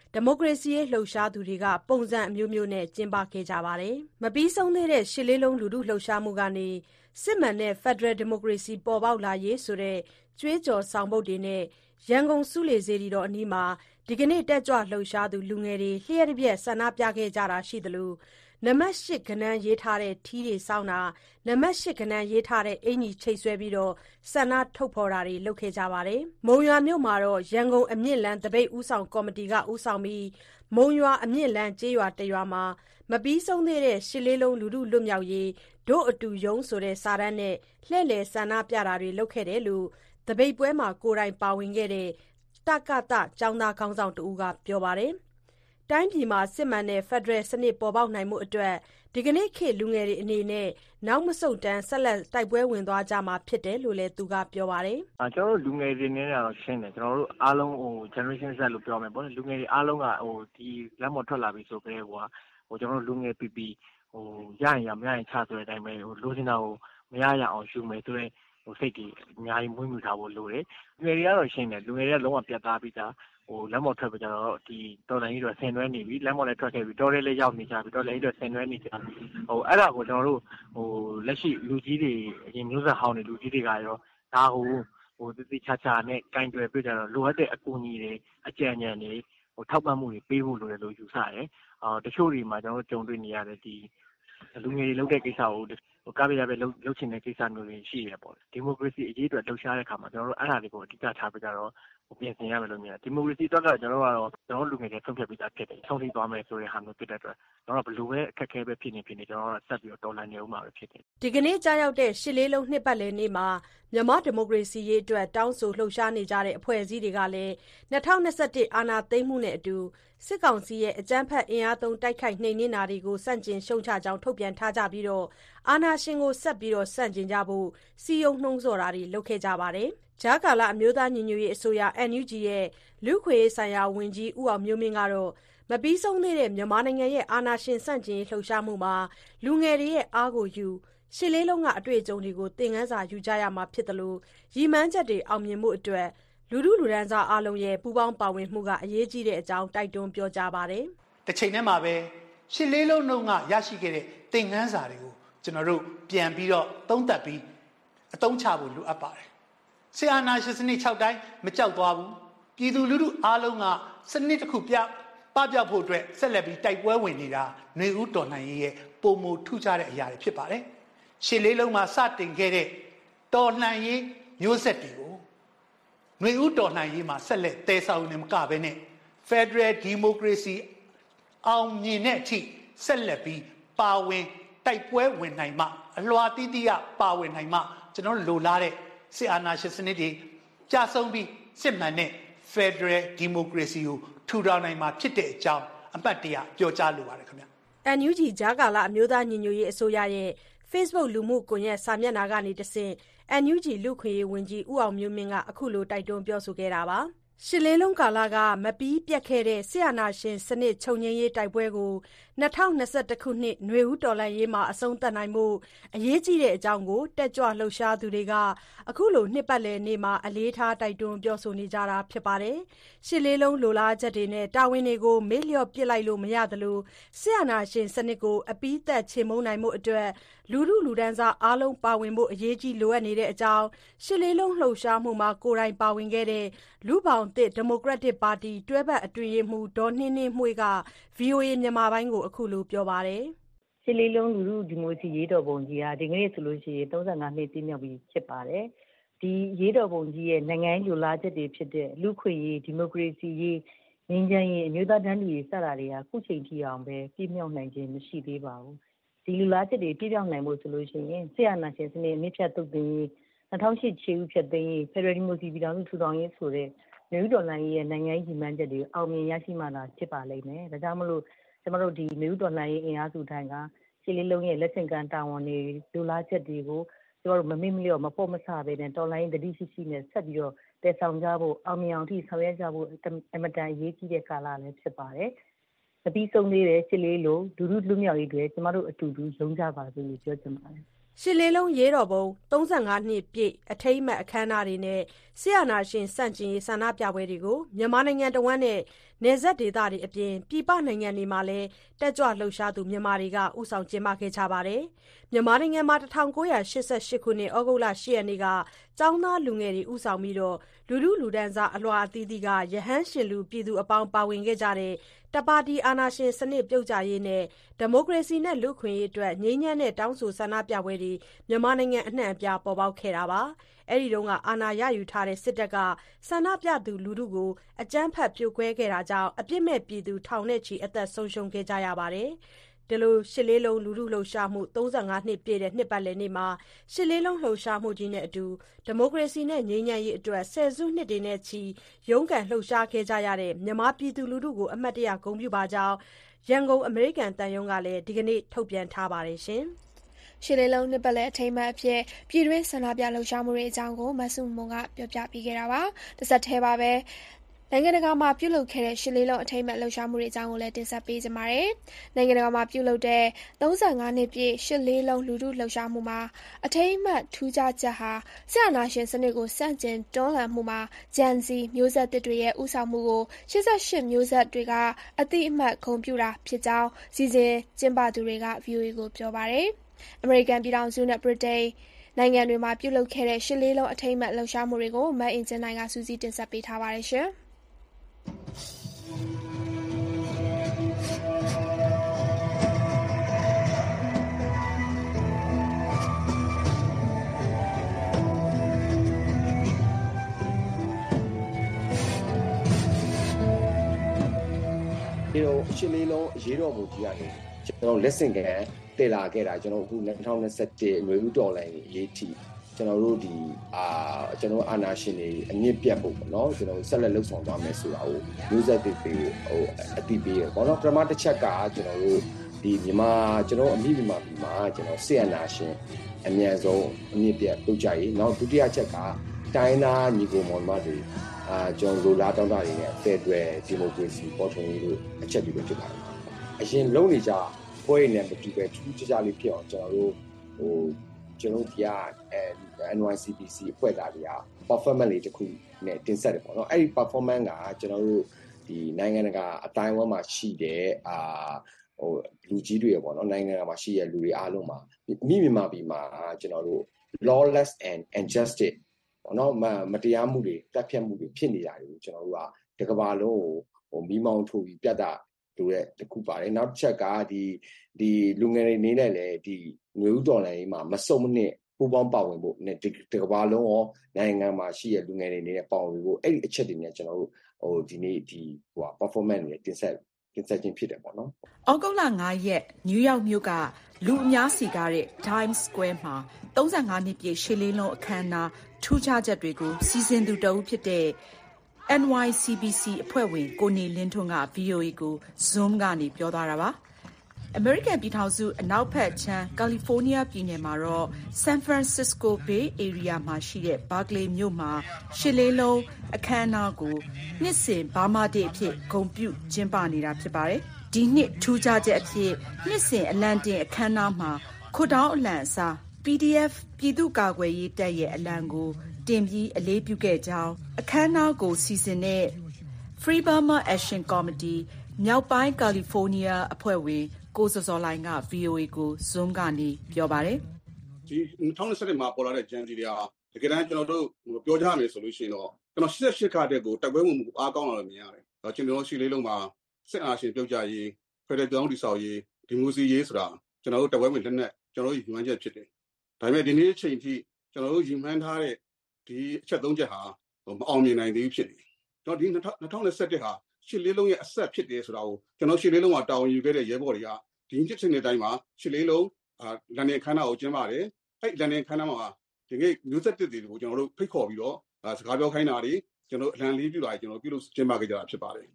ဒီမိုကရေစီရေးလှုပ်ရှားသူတွေကပုံစံအမျိုးမျိုးနဲ့ကျင်းပခဲ့ကြပါတယ်။မပြီးဆုံးသေးတဲ့ရှစ်လေးလုံးလူထုလှုပ်ရှားမှုကနေစစ်မှန်တဲ့ဖက်ဒရယ်ဒီမိုကရေစီပေါ်ပေါက်လာရေးဆိုတဲ့ကြွေးကြော်ဆောင်ပုဒ်တွေနဲ့ရန်ကုန်စုလေစေတီတော်အနီးမှာဒီကနေ့တက်ကြွလှုပ်ရှားသူလူငယ်တွေလျှက်တစ်ပြက်ဆန္ဒပြခဲ့ကြတာရှိသလိုနံပါတ်ရှစ်ကဏ္ဍရေးထားတဲ့ထီးတွေစောင်းတာနံပါတ်ရှစ်ကဏ္ဍရေးထားတဲ့အင်ကြီးချိတ်ဆွဲပြီးတော့ဆန္ဒထုတ်ဖော်တာတွေလုပ်ခဲ့ကြပါတယ်။မုံရွာမြို့မှာတော့ရန်ကုန်အမြင့်လန်းတပိတ်ဦးဆောင်ကော်မတီကဦးဆောင်ပြီးမုံရွာအမြင့်လန်းကျေးရွာတရွာမှာမပြီးဆုံးသေးတဲ့ရှစ်လေးလုံးလူထုလွတ်မြောက်ရေးဒို့အတူယုံဆိုတဲ့စာတမ်းနဲ့လှည့်လည်ဆန္ဒပြတာတွေလုပ်ခဲ့တယ်လို့တပိတ်ပွဲမှာကိုယ်တိုင်ပါဝင်ခဲ့တဲ့တကတကျောင်းသားခေါင်းဆောင်တူကပြောပါတယ်။တိုင်းပြည်မှာစစ်မှန်တဲ့ဖက်ဒရယ်စနစ်ပေါ်ပေါက်နိုင်မှုအတွက်ဒီကနေ့ခေတ်လူငယ်တွေအနေနဲ့နောက်မဆုတ်တမ်းဆက်လက်တိုက်ပွဲဝင်သွားကြမှာဖြစ်တယ်လို့လည်းသူကပြောပါတယ်။ကျွန်တော်တို့လူငယ်တွေနေနေတော့ရှင်းတယ်ကျွန်တော်တို့အားလုံးဟို generation Z လို့ပြောမယ်ပေါ့လူငယ်တွေအားလုံးကဟိုဒီလက်မော်ထွက်လာပြီဆိုကြတဲ့ဟိုဟိုကျွန်တော်တို့လူငယ်ပီပီဟိုရရင်ရမရရင်ချဆိုတဲ့အတိုင်းပဲဟိုလိုချင်တာကိုမရရအောင်ရှုမယ်ဆိုတဲ့ဟိုစိတ်ကြီးအများကြီးမွေးမြူထားဖို့လိုတယ်လူငယ်တွေကတော့ရှင်းတယ်လူငယ်တွေကလုံးဝပြတ်သားပြီးသားဟိုလက်မော်ထွက်ပြီးကြတော့ဒီတော်လိုင်းကြီးတော့ဆင်နွှဲနေပြီလက်မော်လည်းထွက်ခဲ့ပြီတော်ရဲလည်းရောက်နေကြပြီတော်လိုင်းကြီးတော့ဆင်နွှဲနေကြပြီဟိုအဲ့ဒါကိုကျွန်တော်တို့ဟိုလက်ရှိလူကြီးတွေအရင်မျိုးဆက်ဟောင်းတွေလူကြီးတွေကရောဒါဟိုဟိုတတိချာချာနဲ့ကင်တွယ်ပြကြတော့လိုအပ်တဲ့အကူအညီတွေအကြံဉာဏ်တွေဟိုထောက်ပံ့မှုတွေပေးဖို့လိုတယ်လို့ယူဆတယ်အာတချို့တွေမှာကျွန်တော်တို့ကြုံတွေ့နေရတဲ့ဒီလူငယ်တွေလုပ်တဲ့ကိစ္စကိုဟိုကားပြရပဲလုပ်လုပ်ချင်တဲ့ကိစ္စမျိုးတွေရှိရပေါ့ဒီမိုကရေစီအရေးအတွက်လှုပ်ရှားတဲ့အခါမှာကျွန်တော်တို့အဲ့ဒါတွေကိုအဓိကထားပြကြတော့ပြင်ဆင်ရမယ်လို့မြင်တယ်ဒီမိုကရေစီအတွက်ကကျွန်တော်တို့ကတော့ကျွန်တော်လူငယ်တွေဆုံးဖြတ်ပြီးသားဖြစ်တယ်ဆုံးဖြတ်သွားမယ်ဆိုတဲ့ဟာမျိုးဖြစ်တဲ့အတွက်ကျွန်တော်တို့ဘယ်လိုပဲအခက်အခဲပဲဖြစ်နေဖြစ်နေကျွန်တော်တို့ဆက်ပြီးတော့တော်လှန်နေဦးမှာပဲဖြစ်တယ်ဒီကနေ့ကြားရောက်တဲ့ရှစ်လေးလုံးနှစ်ပတ်လည်နေ့မှာမြန်မာဒီမိုကရေစီရေးအတွက်တောင်းဆိုလှုပ်ရှားနေကြတဲ့အဖွဲ့အစည်းတွေကလည်း၂၀၂၁အာဏာသိမ်းမှုနဲ့အတူစစ်ကောင်စီရဲ့အကြမ်းဖက်အင်အားသုံးတိုက်ခိုက်နှိမ်နင်းတာတွေကိုစန့်ကျင်ရှုတ်ချကြောင်းထုတ်ပြန်ထားကြပြီးတော့အာဏာရှင်ကိုဆက်ပြီးတော့စန့်ကျင်ကြဖို့စီယုံနှုံးဆော်တာတွေလုပ်ခဲ့ကြပါတယ်။ကြားကာလအမျိုးသားညီညွတ်ရေးအစိုးရ အန် ယူ ဂျီ ရဲ့လူ့ခွင့်ရေးဆိုင်ရာဝန်ကြီးဦးအောင်မျိုးမင်းကတော့မပြီးဆုံးသေးတဲ့မြန်မာနိုင်ငံရဲ့အာဏာရှင်စန့်ကျင်ရေးလှုပ်ရှားမှုမှာလူငယ်တွေရဲ့အားကိုယူရှစ်လေးလုံးကအတွေ့အကြုံတွေကိုသင်ခန်းစာယူကြရမှာဖြစ်တယ်လို့ရည်မှန်းချက်တွေအောင်မြင်မှုအတွက်လူထုလူဒန်းစားအားလုံးရဲ့ပူးပေါင်းပါဝင်မှုကအရေးကြီးတဲ့အကြောင်းတိုက်တွန်းပြောကြားပါတယ်။တစ်ချိန်တည်းမှာပဲရှစ်လေးလုံးနှုံကရရှိခဲ့တဲ့သင်ခန်းစာတွေကိုကျွန်တော်တို့ပြန်ပြီးတော့သုံးသပ်ပြီးအသုံးချဖို့လိုအပ်ပါတယ်။ဆီအာနာရှင်စနစ်၆တိုင်းမကြောက်သွားဘူး။ပြည်သူလူထုအားလုံးကစနစ်တစ်ခုပြပပျောက်ဖို့အတွက်ဆက်လက်ပြီးတိုက်ပွဲဝင်နေတာຫນွေဦးတော်လှန်ရေးရဲ့ပုံမူထူးခြားတဲ့အရာတွေဖြစ်ပါတယ်။ရှစ်လေးလုံးမှာစတင်ခဲ့တဲ့တော်လှန်ရေးမျိုးဆက်တွေကိုຫນွေဦးတော်လှန်ရေးမှာဆက်လက်တည်ဆောက်နေမကဘဲနဲ့ Federal Democracy အောင်မြင်တဲ့အထိဆက်လက်ပြီးပါဝင်တိုက်ပွဲဝင်နိုင်မှအလွှာတိတိယပါဝင်နိုင်မှကျွန်တော်လိုလားတဲ့စစ်အာဏာရှင်စနစ်တွေကြာဆုံးပြီးစစ်မှန်တဲ့ Federal Democracy ကိုထူထောင်နိုင်မှာဖြစ်တဲ့အကြောင်းအပတ်တရပြောကြားလိုပါတယ်ခင်ဗျာအန် ယူ ဂျီ ကြားကာလအမျိုးသားညီညွတ်ရေးအစိုးရရဲ့ Facebook လူမှုကွန်ရက်စာမျက်နှာကနေတဆင့် အန် ယူ ဂျီ လူ့ခွင့်ရေးဝန်ကြီးဦးအောင်မျိုးမင်းကအခုလိုတိုက်တွန်းပြောဆိုခဲ့တာပါရှစ်လေးလုံးကာလကမပြီးပြတ်ခဲ့တဲ့ဆီယနာရှင်စနစ်ချုပ်ငြိမ်းရေးတိုက်ပွဲကို၂၀၂၁ခုနှစ်ຫນွေဦးတော်လှန်ရေးမှာအဆုံးသတ်နိုင်မှုအရေးကြီးတဲ့အကြောင်းကိုတက်ကြွလှုပ်ရှားသူတွေကအခုလိုနှစ်ပတ်လည်နေ့မှာအလေးထားတိုက်တွန်းပြောဆိုနေကြတာဖြစ်ပါတယ်။ရှစ်လေးလုံးလိုလားချက်တွေနဲ့တာဝန်တွေကိုမေ့လျော့ပစ်လိုက်လို့မရသလိုဆီယနာရှင်စနစ်ကိုအပြီးသက်ချေမှုန်းနိုင်မှုအတွက်လူလူလူဒန်းစားအားလုံးပါဝင်ဖို့အရေးကြီးလိုအပ်နေတဲ့အကြောင်းရှစ်လေးလုံးလှုပ်ရှားမှုမှာကိုယ်တိုင်ပါဝင်ခဲ့တဲ့လူပေါင်းတစ်ဒီမိုကရက်တစ်ပါတီတွဲဘက်အတွင်းရေးမှူးဒေါ်နှင်းနှင်းမှွေက ဗွီအိုအေ မြန်မာပိုင်းကိုအခုလိုပြောပါတယ်။ရှစ်လေးလုံးလူလူဒီမိုကရေစီရေးတော်ပုံကြီးဟာဒီကနေ့ဆိုလို့ရှိရင်၃၅နှစ်ပြည့်မြောက်ပြီဖြစ်ပါတယ်။ဒီရေးတော်ပုံကြီးရဲ့နိုင်ငံရေးလိုလားချက်တွေဖြစ်တဲ့လူခွင့်ရေးဒီမိုကရေစီရေးငြိမ်းချမ်းရေးအမျိုးသားတန်းတူရေးစတာတွေဟာခုချိန်ထိအောင်ပဲပြည့်မြောက်နိုင်ခြင်းမရှိသေးပါဘူး။ဒီလိုလားချက်တွေပြည့်မြောက်နိုင်ဖို့ဆိုလို့ရှိရင်ဆရာနာရှင်စနစ်အမြင့်ဖြတ်သုတ်သိမ်းရေး၂၀၀၈ခြေဥဖြတ်သိမ်းရေးဖက်ဒရယ်ဒီမိုကရေစီပြည်ထောင်စုထူထောင်ရေးဆိုတဲ့မြို့တော်လှန်ရေးရဲ့နိုင်ငံရေးကြီးမှန်းချက်တွေအောင်မြင်ရရှိမှသာဖြစ်ပါလိမ့်မယ်။ဒါကြောင့်မလို့ကျွန်တော်တို့ဒီမြို့တော်လှန်ရေးအင်အားစုတိုင်းကရှစ်လေးလုံးရဲ့လက်ဆင့်ကမ်းတာဝန်တွေလူလားချက်တွေကိုကျွန်တော်တို့မမေ့မလျော့မပေါ့မဆပဲနဲ့တော်လှန်ရေးတတိရှိရှိနဲ့ဆက်ပြီးတော့တည်ဆောင်ကြဖို့အောင်မြင်အောင်ထိဆောင်ရွက်ကြဖို့အမတန်အရေးကြီးတဲ့ကာလလည်းဖြစ်ပါတယ်။အပြီးဆုံးသေးတဲ့ရှစ်လေးလုံးဒုဒုလူမြောက်ရေးတွေကျွန်တော်တို့အတူတူလုံးကြပါစို့လို့ပြောချင်ပါတယ်ရှစ်လေးလုံးရဲတော်ပုံသုံးဆယ့်ငါနှစ်ပြည့်အထိမ်းအမှတ်အခမ်းအနားတွေနဲ့စစ်အာဏာရှင်ဆန့်ကျင်ရေးဆန္ဒပြပွဲတွေကိုမြန်မာနိုင်ငံတဝန်းနဲ့နယ်စပ်ဒေသတွေအပြင်ပြည်ပနိုင်ငံတွေမှာလည်းတက်ကြွလှုပ်ရှားသူမြန်မာတွေကဦးဆောင်ကျင်းပခဲ့ကြပါတယ်။မြန်မာနိုင်ငံမှာ၁၉၈၈ခုနှစ်ဩဂုတ်လ၈ရက်နေ့ကကျောင်းသားလူငယ်တွေဦးဆောင်ပြီးတော့လူထုလူတန်းစားအလွှာအသီးသီးကရဟန်းရှင်လူပြည်သူအပေါင်းပါဝင်ခဲ့ကြတဲ့တပါတီအာဏာရှင်စနစ်ပြုတ်ကျရေးနဲ့ဒီမိုကရေစီနဲ့လူ့အခွင့်အရေးအတွက်ငြိမ်းချမ်းတဲ့တောင်းဆိုဆန္ဒပြပွဲတွေမြန်မာနိုင်ငံအနှံ့အပြားပေါ်ပေါက်ခဲ့တာပါ။အဲဒီတုန်းကအာဏာရယူထားတဲ့စစ်တပ်ကဆန္ဒပြသူလူထုကိုအကြမ်းဖက်ဖြိုခွဲခဲ့တာကြောင့်အပြစ်မဲ့ပြည်သူထောင်နဲ့ချီအသက်ဆုံးရှုံးခဲ့ကြရပါတယ်။ဒီလိုရှစ်လေးလုံးလူထုလှုပ်ရှားမှုသုံးဆယ့်ငါနှစ်ပြည့်တဲ့နှစ်ပတ်လည်နေ့မှာရှစ်လေးလုံးလှုပ်ရှားမှုကြီးနဲ့အတူဒီမိုကရေစီနဲ့ငြိမ်းချမ်းရေးအတွက်ဆယ်စုနှစ်တွေနဲ့ချီရုန်းကန်လှုပ်ရှားခဲ့ကြရတဲ့မြန်မာပြည်သူလူထုကိုအမှတ်တရဂုဏ်ပြုပါကြောင်းရန်ကုန်အမေရိကန်တန်ယုံကလည်းဒီကနေ့ထုတ်ပြန်ထားပါတယ်ရှင်။ရှစ်လေးလုံးနှစ်ပတ်လည်အထိမ်းအမှတ်အဖြစ်ပြည်တွင်းဆန္ဒပြလှုပ်ရှားမှုတွေအကြောင်းကိုမဆုမွန်ကပြောပြပေးခဲ့တာပါ။တစ်ဆက်တည်းပါပဲနိုင်ငံတကာမှာပြုလုပ်ခဲ့တဲ့ရှစ်လေးလုံးအထိမ်းအမှတ်လှုပ်ရှားမှုတွေအကြောင်းကိုလည်းတင်ဆက်ပေးကြပါမယ်။နိုင်ငံတကာမှာပြုလုပ်တဲ့သုံးဆယ့်ငါနှစ်ပြည့်ရှစ်လေးလုံးလူထုလှုပ်ရှားမှုမှာအထိမ်းအမှတ်ထူးခြားချက်ဟာစစ်အာဏာရှင်စနစ်ကိုဆန့်ကျင်တွန်းလှန်မှုမှာဂျန်စီမျိုးဆက်သစ်တွေရဲ့ဦးဆောင်မှုကိုရှစ်ဆယ့်ရှစ်မျိုးဆက်တွေကအတိအမှတ်ဂုဏ်ပြုတာဖြစ်ကြောင်းစီစဉ်ကျင်းပသူတွေက ဗွီအိုအေ ကိုပြောပါတယ်။အမေရိကန်ပြည်ထောင်စုနဲ့ဗြိတိန်နိုင်ငံတွေမှာပြုလုပ်ခဲ့တဲ့ရှစ်လေးလုံးအထိမ်းအမှတ်လှုပ်ရှားမှုတွေကိုမအင်ဂျင်နိုင်ကစူးစီးတင်ဆက်ပေးထားပါတယ်ရှင်။ဒီလိုရှစ်လေးလုံးရေးတော်မူကြီးကနေကျွန်တော်လက်ဆင့်ကန်တည်လာခဲ့တာကျွန်တော်အခု၂၀၂၁အနွေဦးတော်လိုင်းရေးထီကျွန်တော်တို့ဒီအာကျွန်တော်အာနာရှင်တွေအမြင့်ပြတ်ဖို့ပေါ့နော်ကျွန်တော်ဆက်လက်လှုပ်ဆောင်သွားမယ်ဆိုတာကိုမျိုးဆက်တွေဟိုအတိပေးရပေါ့နော်ပထမတစ်ချက်ကကျွန်တော်တို့ဒီမြန်မာကျွန်တော်အမိမြန်မာပြည်မှာကျွန်တော်ဆီယနာရှင်အမြန်ဆုံးအမြင့်ပြတ်ပြုတ်ကြရေးနောက်ဒုတိယချက်ကတိုင်းသားညီကိုမောင်မတွေအာကျွန်တော်လိုလားတောင်းတတွေနဲ့ဖက်ဒရယ်ဒီမိုကရေစီပေါ်ထွန်းရေးတို့အချက်တွေပဲဖြစ်ပါတယ်အရင်လုံးနေကြပွဲနဲ့မတူပဲထူးခြားခြားလေးဖြစ်အောင်ကျွန်တော်တို့ဟိုကျွန်တော်ဒီကအဲ N Y C B C အဖွဲ့သားတွေက performance လေးတစ်ခုနဲ့တင်ဆက်တယ်ပေါ့နော်အဲ့ဒီ performance ကကျွန်တော်တို့ဒီနိုင်ငံတကာအတိုင်းအဝန်းမှာရှိတဲ့အာဟိုလူကြီးတွေပေါ့နော်နိုင်ငံမှာရှိတဲ့လူတွေအားလုံးမှာမိမြန်မာပြည်မှာကျွန်တော်တို့ lawless and injustice ပေါ့နော်မတရားမှုတွေတပ်ဖြတ်မှုတွေဖြစ်နေတာတွေကိုကျွန်တော်တို့ကတကဘာလုံးကိုဟိုမိမောင်းထိုးပြီးပြတ်တာတို့ရဲ့တခုပါတယ်နောက်တစ်ချက်ကဒီဒီလူငယ်တွေနေနဲ့လေဒီငွေဥတော်လိုင်းမှာမစုံမနစ်ပူပေါင်းပါဝင်ဖို့နဲ့တကဘာလုံးရောနိုင်ငံမှာရှိတဲ့လူငယ်တွေနေနဲ့ပါဝင်ဖို့အဲ့ဒီအချက်တွေနဲ့ကျွန်တော်တို့ဟိုဒီနေ့ဒီဟို performance တွေတင်ဆက်တင်ဆက်ခြင်းဖြစ်တယ်ပေါ့နော်ဩဂုတ်လ၅ရက်နယူးယောက်မြို့ကလူအများစီကားတဲ့ Times Square မှာသုံးဆယ့်ငါနှစ်ပြည့်ရှစ်လေးလုံးအခမ်းအနားထူးခြားချက်တွေကိုစီစဉ်သူတဦးဖြစ်တဲ့ N Y C B C အဖွဲ့ဝင်ကိုနေလင်းထွန်းက ဗီအိုအေ ကို Zoom ကနေပြောသွားတာပါ။ အမေရိကန်ပြည်ထောင်စုအနောက်ဘက်ခြမ်းကယ်လီဖိုးနီးယားပြည်နယ်မှာတော့ San Francisco Bay Area မှာရှိတဲ့ Berkeley မြို့မှာရှစ်လေးလုံးအခမ်းအနားကိုနှစ်စဉ် Burma Day အဖြစ်ဂုဏ်ပြုကျင်းပနေတာဖြစ်ပါတယ်။ဒီနှစ်ထူးခြားချက်အဖြစ်နှစ်စဉ်အလံတင်အခမ်းအနားမှာခွတ်တောင်းအလံအစား P D F ပြည်သူ့ကာကွယ်ရေးတပ်ရဲ့အလံကိုတင်ပြီးအလေးပြုခဲ့ကြောင်းအခမ်းအနားကိုစီစဉ်တဲ့ Free Burma Action Committee မြောက်ပိုင်းကယ်လီဖိုးနီးယားအဖွဲ့ဝင်ကိုစောစောလိုင်းက ဗီအိုအေ ကို Zoom ကနေပြောပါတယ်။ဒီ၂၀၂၁မှာပေါ်လာတဲ့ဂျန်စီတွေကတကယ်တမ်းကျွန်တော်တို့ပြောကြမယ်ဆိုလို့ရှိရင်တော့ကျွန်တော်၈၈ခါတဲ့ကိုတိုက်ပွဲဝင်မှုအားကောင်းလာလို့မြင်ရတယ်။ကျွန်တော်ရှစ်လေးလုံးမှာစစ်အာဏာရှင်ပြုတ်ကျရေးဖက်ဒရယ်ပြောင်းတည်ဆောက်ရေးဒီမိုကရေစီရေးဆိုတာကျွန်တော်တို့တိုက်ပွဲဝင်လက်နက်ကျွန်တော်တို့ယူမှန်းချက်ဖြစ်တယ်။ဒါပေမဲ့ဒီနေ့အချိန်ထိကျွန်တော်တို့ယူမှန်းထားတဲ့ဒီအချက်သုံးချက်ဟာမအောင်မြင်နိုင်သေးဘူးဖြစ်နေ။ကျွန်တော်ဒီ၂၀၂၁ဟာရှစ်လေးလုံးရဲ့အဆက်ဖြစ်တယ်ဆိုတာကိုကျွန်တော်ရှစ်လေးလုံးကတာဝန်ယူခဲ့တဲ့ရဲဘော်တွေကဒီနှစ်ချိန်တိုင်းမှာရှစ်လေးလုံးအာလန်ဒန်ခန်းနာကိုကျင်းပါတယ်။အဲ့လန်ဒန်ခန်းနာမှာဒီနေ့မျိုးဆက်တစ်တွေကိုကျွန်တော်တို့ဖိတ်ခေါ်ပြီးတော့စကားပြောခိုင်းတာတွေကျွန်တော်အလံလေးပြုတာကျွန်တော်ပြုလို့ကျင်းပခဲ့ကြတာဖြစ်ပါတယ်။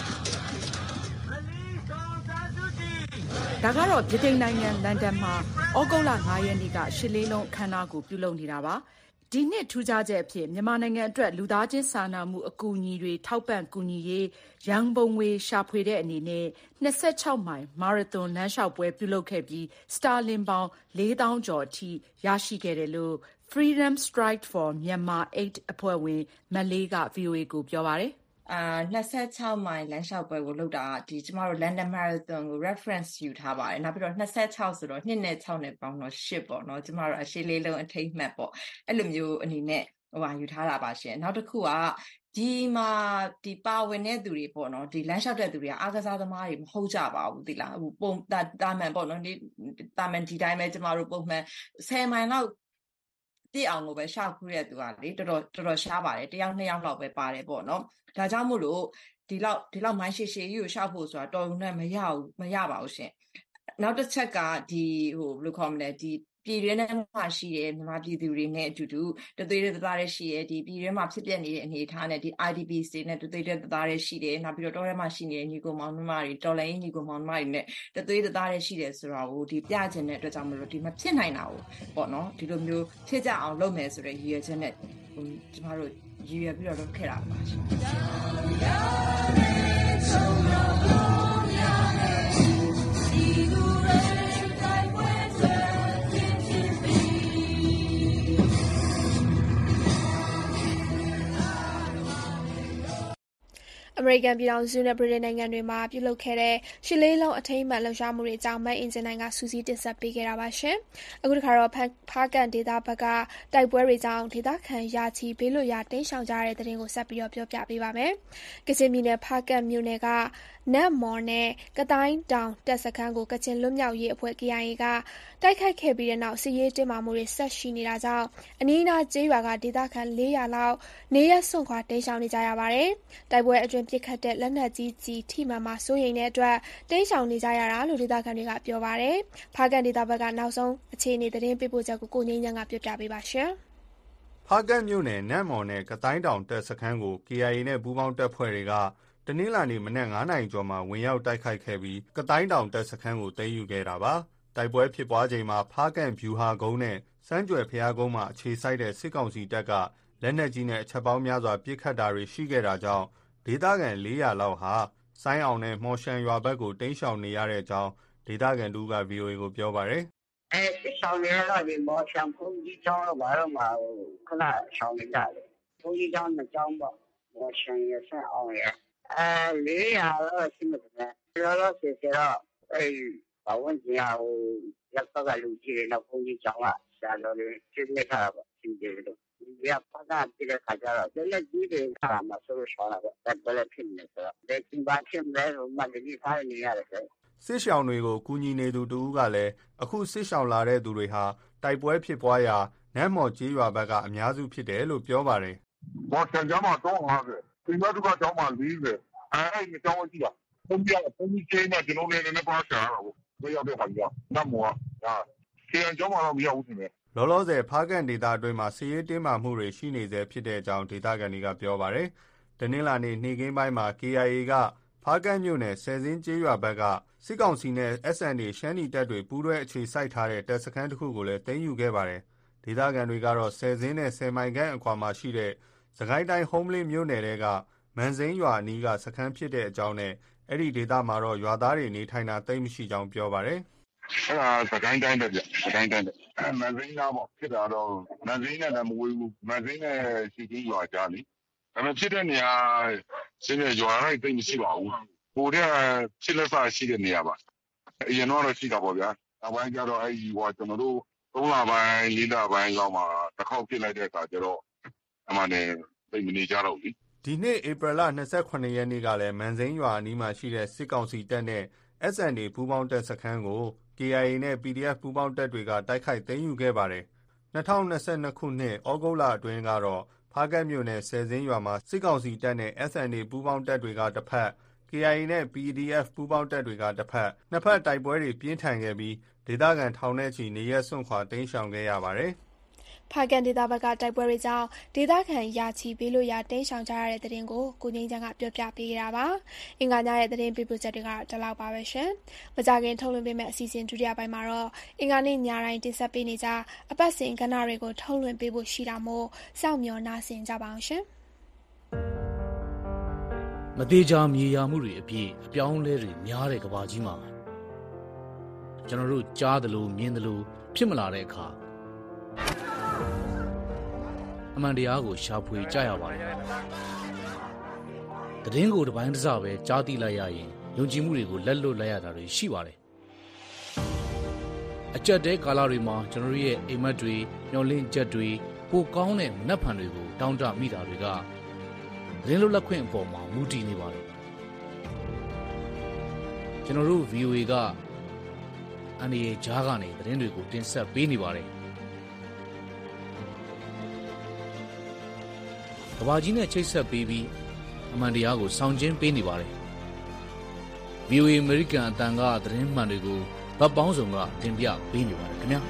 ဒါကတော့ဗြိတိန်နိုင်ငံလန်ဒန်မှာဩဂုတ်လ၅ရက်နေ့ကရှစ်လေးလုံးအခမ်းအနားကိုပြုလုပ်နေတာပါဒီနှစ်ထူးခြားချက်အဖြစ်မြန်မာနိုင်ငံအတွက်လူသားချင်းစာနာမှုအကူအညီတွေထောက်ပံ့ကူညီရေးရန်ပုံငွေရှာဖွေတဲ့အနေနဲ့၂၆မိုင်မာရသွန်လမ်းလျှောက်ပွဲပြုလုပ်ခဲ့ပြီးစတာလင်ပေါင်လေးသောင်းကျော်အထိရရှိခဲ့တယ်လို့ Freedom Strike for Myanmar Aid အဖွဲ့ဝင်မလေးက ဗွီအိုအေ ကိုပြောပါတယ်အာ၂၆မိုင်လမ်းလျှောက်ပွဲကိုလုပ်တာဒီကျမတို့ London Marathon ကို reference ယူထားပါတယ်နောက်ပြီးတော့၂၆ဆိုတော့နှစ်နဲ့၆နဲ့ပေါင်းတော့၈ပေါ့နော်ကျမတို့အရှိလေးလုံးအထိတ်မှတ်ပေါ့အဲ့လိုမျိုးအနေနဲ့ဟိုဟာယူထားတာပါရှင်နောက်တစ်ခုကဒီမှာဒီပါဝင်တဲ့သူတွေပေါ့နော်ဒီလမ်းလျှောက်တဲ့သူတွေကအားကစားသမားတွေမဟုတ်ကြပါဘူးဒီလားဟိုပုံတာတာမန်ပေါ့နော်ဒီတာမန်ဒီတိုင်းပဲကျမတို့ပုံမှန်၁၀မိုင်လောက်ပြည့်အောင်ကိုပဲရှောက်ခူးတဲ့သူကလေတော်တော်တော်တော်ရှားပါတယ်တယောက်နှစ်ယောက်လောက်ပဲပါတယ်ပေါ့နော်ဒါကြောင့်မို့လို့ဒီလောက်ဒီလောက်မိုင်းရှည်ရှည်ကြီးကိုရှောက်ဖို့ဆိုတာတော်ုံနဲ့မရဘူးမရပါဘူးရှင်နောက်တစ်ချက်ကဒီဟိုဘယ်လိုခေါ်မလဲဒီပြည်တွင်းထဲမှာရှိတဲ့မြန်မာပြည်သူတွေနဲ့အတူတူတသွေးတသားတွေရှိရဲ့ဒီပြည်တွင်းမှာဖြစ်ပျက်နေတဲ့အနေအထားနဲ့ဒီ I D P တွေနဲ့တသွေးတသားတွေရှိတယ်နောက်ပြီးတော့တောထဲမှာရှိနေတဲ့ညီကိုမောင်နှမတွေတော်လိုင်းညီကိုမောင်နှမတွေနဲ့တသွေးတသားတွေရှိတယ်ဆိုတော့ဟိုဒီပြချင်တဲ့အတွက်ကြောင့်မလို့ဒီမဖြစ်နိုင်တာကိုပေါ့နော်ဒီလိုမျိုးဖြစ်ကြအောင်လုပ်မယ်ဆိုတဲ့ရည်ရွယ်ချက်နဲ့ဟိုကျမတို့ရည်ရွယ်ပြီးတော့လုပ်ခဲ့တာပါရှင်အမေရိကန်ပြည်ထောင်စုနဲ့ဗြိတိန်နိုင်ငံတွေမှာပြုလုပ်ခဲ့တဲ့ရှစ်လေးလုံးအထိမ်းအမှတ်လှုပ်ရှားမှုတွေအကြောင်းမအင်ဂျင်နိုင်ကစူးစီးတင်ဆက်ပေးခဲ့တာပါရှင်။အခုတစ်ခါတော့ဖားကန်ဒေသဘက်ကတိုက်ပွဲတွေကြောင့်ဒေသခံရာချီဘေးလွတ်ရာတိမ်းရှောင်ကြတဲ့တဲ့တင်ကိုဆက်ပြီးတော့ပြောပြပေးပါမယ်။ကချင်ပြည်နယ်ဖားကန်မြို့နယ်ကနတ်မော်နဲ့ကတိုင်းတောင်တပ်စခန်းကိုကချင်လွတ်မြောက်ရေးအဖွဲ့ K I A ကတိုက်ခိုက်ခဲ့ပြီးတဲ့နောက်စစ်ရေးတင်းမာမှုတွေဆက်ရှိနေတာကြောင့်အနီးအနားကျေးရွာကဒေသခံ၄၀၀လောက်နေရပ်စွန့်ခွာတိမ်းရှောင်နေကြရပါတယ်။တိုက်ပွဲအတွင်းပစ်ခတ်တဲ့လက်နက်ကြီးကြီးထိမှန်မှာစိုးရိမ်တဲ့အတွက်တိမ်းရှောင်နေကြရတာလို့ဒေသခံတွေကပြောပါတယ်။ဖားကန်ဒေသဘက်ကနောက်ဆုံးအခြေအနေသတင်းပေးပို့ချက်ကိုကိုငိမ့်ညံကပြောပြပေးပါရှင်။ဖားကန်မြို့နယ်နတ်မော်နဲ့ကတိုင်းတောင်တပ်စခန်းကို K I A နဲ့ပူးပေါင်းတပ်ဖွဲ့တွေကတနင်္လာနေ့မနက်၅နာရီကျော်မှာဝင်ရောက်တိုက်ခိုက်ခဲ့ပြီးကတိုင်းတောင်တပ်စခန်းကိုသိမ်းယူခဲ့တာပါ။တိုက်ပွဲဖြစ်ပွားချိန်မှာဖားကန်ဗျူဟာကုန်းနဲ့စမ်းကြွယ်ဘုရားကုန်းမှာအခြေစိုက်တဲ့စစ်ကောင်စီတပ်ကလက်နက်ကြီးနဲ့အချက်ပေါင်းများစွာပစ်ခတ်တာတွေရှိခဲ့တာကြောင့်ဒေသခံ၄၀၀လောက်ဟာဆိုင်းအောင်နဲ့မော်ရှန်ရွာဘက်ကိုတိမ်းရှောင်နေရတဲ့အကြောင်းဒေသခံတူက ဗွီအိုအေ ကိုပြောပါတယ်။အဲစစ်ဆောင်တွေကတော့ဒီမော်ရှန်ဘုန်းကြီးကျောင်းတော့ဘာလို့မှခဏရှောင်နေကြတယ်။ဘုန်းကြီးကျောင်းနှစ်ကျောင်းပေါ့မော်ရှန်ရဆန်အောင်ရအဲလေးရာတော့ရှိမှတယ်လောလောဆယ်ဆယ်တော့အဲဘာဝင်ကြီးဟိုရက်တော့ကလူကြီးတွေတော့ဘုန်းကြီးကျောင်းကဆရာတော်တွေရှင်းနေကြတာပေါ့ရှင်းတယ်လို့ဒီကဖတာပြတဲ့ခါကျတော့လက်ကြီးတွေခါမှာဆိုလို့ရှောင်းတာပေါ့အဲ့ဒါလည်းဖြစ်နေဆိုတော့ဒီကဘာဖြစ်လဲလို့မှလည်းထားနေရတယ်ဆိုစစ်ရှောင်းတွေကိုကူညီနေသူတူကလည်းအခုစစ်ရှောင်းလာတဲ့သူတွေဟာတိုက်ပွဲဖြစ်ပွားရာနတ်မော်ကြီးရွာဘက်ကအများစုဖြစ်တယ်လို့ပြောပါတယ်။ဘောတန်ကြမှာတော့၅၀ဒီမှာသူကကျောင်းမှာ၄၀အဲ့ဒီကျောင်းကြီးကဘုံပြဘုံကြီးကျင်းမှာကျွန်တော်လည်းလည်းပါရှာတာပေါ့ဘယ်ရောက်တဲ့ခါကြီးကနတ်မော်ကဒါကျေးကျောင်းမှာတော့မရောက်ဘူးခင်ဗျလောလောဆယ်ဖားကန်ဒေသအတွင်းမှာစစ်ရေးတင်းမာမှုတွေရှိနေစေဖြစ်တဲ့အကြောင်းဒေသခံတွေကပြောပါတယ်။တနင်္လာနေ့နေ့ကင်းပိုင်းမှာ K I A ကဖားကန်မြို့နယ်ဆယ်စင်းကျေးရွာဘက်ကစစ်ကောင်စီနဲ့ S N A ရှမ်းနီတပ်တွေပူးတွဲအခြေစိုက်ထားတဲ့တပ်စခန်းတစ်ခုကိုလည်းသိမ်းယူခဲ့ပါတယ်။ဒေသခံတွေကတော့ဆယ်စင်းနဲ့ဆယ်မိုင်ခန့်အကွာမှာရှိတဲ့စကိုင်းတိုင်းဟုံးမလင်းမြို့နယ်တဲကမန်စိမ်းရွာအနီးကစခန်းဖြစ်တဲ့အကြောင်းနဲ့အဲ့ဒီဒေသမှာတော့ရွာသားတွေနေထိုင်တာသိမ်းမရှိကြောင်းပြောပါတယ်။အဲ့ဒါစကိုင်းတိုင်းပဲဗျစကိုင်းတိုင်းပဲအဲမန်စိမ်းသားပေါ့ဖြစ်တာတော့မန်စိမ်းနဲ့လည်းမဝေးဘူးမန်စိမ်းနဲ့ရှိချင်းရွာကြားလေဒါပေမဲ့ဖြစ်တဲ့နေရာရှင်းတဲ့ရွာတိုင်းသိမ်းမရှိပါဘူးဟိုတဲ့ဖြစ်လက်စားရှိတဲ့နေရာပါအရင်တော့ရှိတာပေါ့ဗျာနောက်ပိုင်းကျတော့အဲ့ဒီဟိုကျွန်တော်တို့သုံးလပိုင်းလေးလပိုင်းလောက်မှာတစ်ခေါက်ဖြစ်လိုက်တဲ့အခါကျတော့အမှန်နဲ့သိမနေကြတော့ဘူးဒီနေ့ဧပြီလ၂၈ရက်နေ့ကလည်းမန်စိမ်းရွာအနီးမှာရှိတဲ့စစ်ကောင်စီတပ်နဲ့ S N A ပူးပေါင်းတပ်စခန်းကို K I A နဲ့ P D F ပူးပေါင်းတပ်တွေကတိုက်ခိုက်သိမ်းယူခဲ့ပါတယ်။၂၀၂၂ခုနှစ်ဩဂုတ်လအတွင်းကတော့ဖားကတ်မြို့နယ်ဆယ်စင်းရွာမှာစစ်ကောင်စီတပ်နဲ့ S N A ပူးပေါင်းတပ်တွေကတစ်ဖက် K I A နဲ့ P D F ပူးပေါင်းတပ်တွေကတစ်ဖက်နှစ်ဖက်တိုက်ပွဲတွေပြင်းထန်ခဲ့ပြီးဒေသခံထောင်နဲ့ချီနေရက်စွန့်ခွာတိမ်းရှောင်ခဲ့ရပါတယ်။ဖားကန်ဒေသဘက်ကတိုက်ပွဲတွေကြောင့်ဒေသခံရာချီဘေးလွတ်ရာတိမ်းရှောင်ကြရတဲ့သတင်းကိုကိုငိမ့်ချမ်းကပြောပြပေးခဲ့တာပါ။အင်္ဂါညရဲ့သတင်းပေးပို့ချက်တွေကတော့ဒီလောက်ပါပဲရှင်။မကြခင်ထုတ်လွှင့်ပေးမယ့်အစီအစဉ်ဒုတိယပိုင်းမှာတော့အင်္ဂါနေ့ညတိုင်းတင်ဆက်ပေးနေကြအပတ်စဉ်ကဏ္ဍတွေကိုထုတ်လွှင့်ပေးဖို့ရှိတာမို့စောင့်မျှော်နားဆင်ကြပါအောင်ရှင်။မသေးချာမြေယာမှုတွေအပြည့်အပြောင်းလဲတွေများတဲ့ကဘာကြီးမှာကျွန်တော်တို့ကြားသလိုမြင်သလိုဖြစ်မလာတဲ့အခါအမှန်တရားကိုရှာဖွေကြရပါတယ်။သတင်းကိုတစ်ပိုင်းတစ်စပဲကြားသိလိုက်ရရင်ယုံကြည်မှုတွေကိုလက်လွတ်လိုက်ရတာတွေရှိပါတယ်။အကြက်တဲကာလတွေမှာကျွန်တော်ရဲ့အိမ်မက်တွေမျောလင့်ချက်တွေပိုကောင်းတဲ့နတ်ဖန်တွေကိုတောင်းတမိတာတွေကသတင်းလွတ်လပ်ခွင့်အပေါ်မှာမူတည်နေပါတယ်။ကျွန်တော်တို့ ဗီအိုအေ ကအန်ဒီအေဂျားကနေသတင်းတွေကိုတင်ဆက်ပေးနေပါတယ်။ကဘာကြီးနဲ့ချိတ်ဆက်ပေးပြီးအမှန်တရားကိုဆောင်ကျဉ်ပေးနေပါတယ်။ ဗီအိုအေ American အတန်ကသတင်းမှန်တွေကိုဗတ်ပေါင်းစုံကတင်ပြပေးနေပါတယ်ခင်ဗျာ။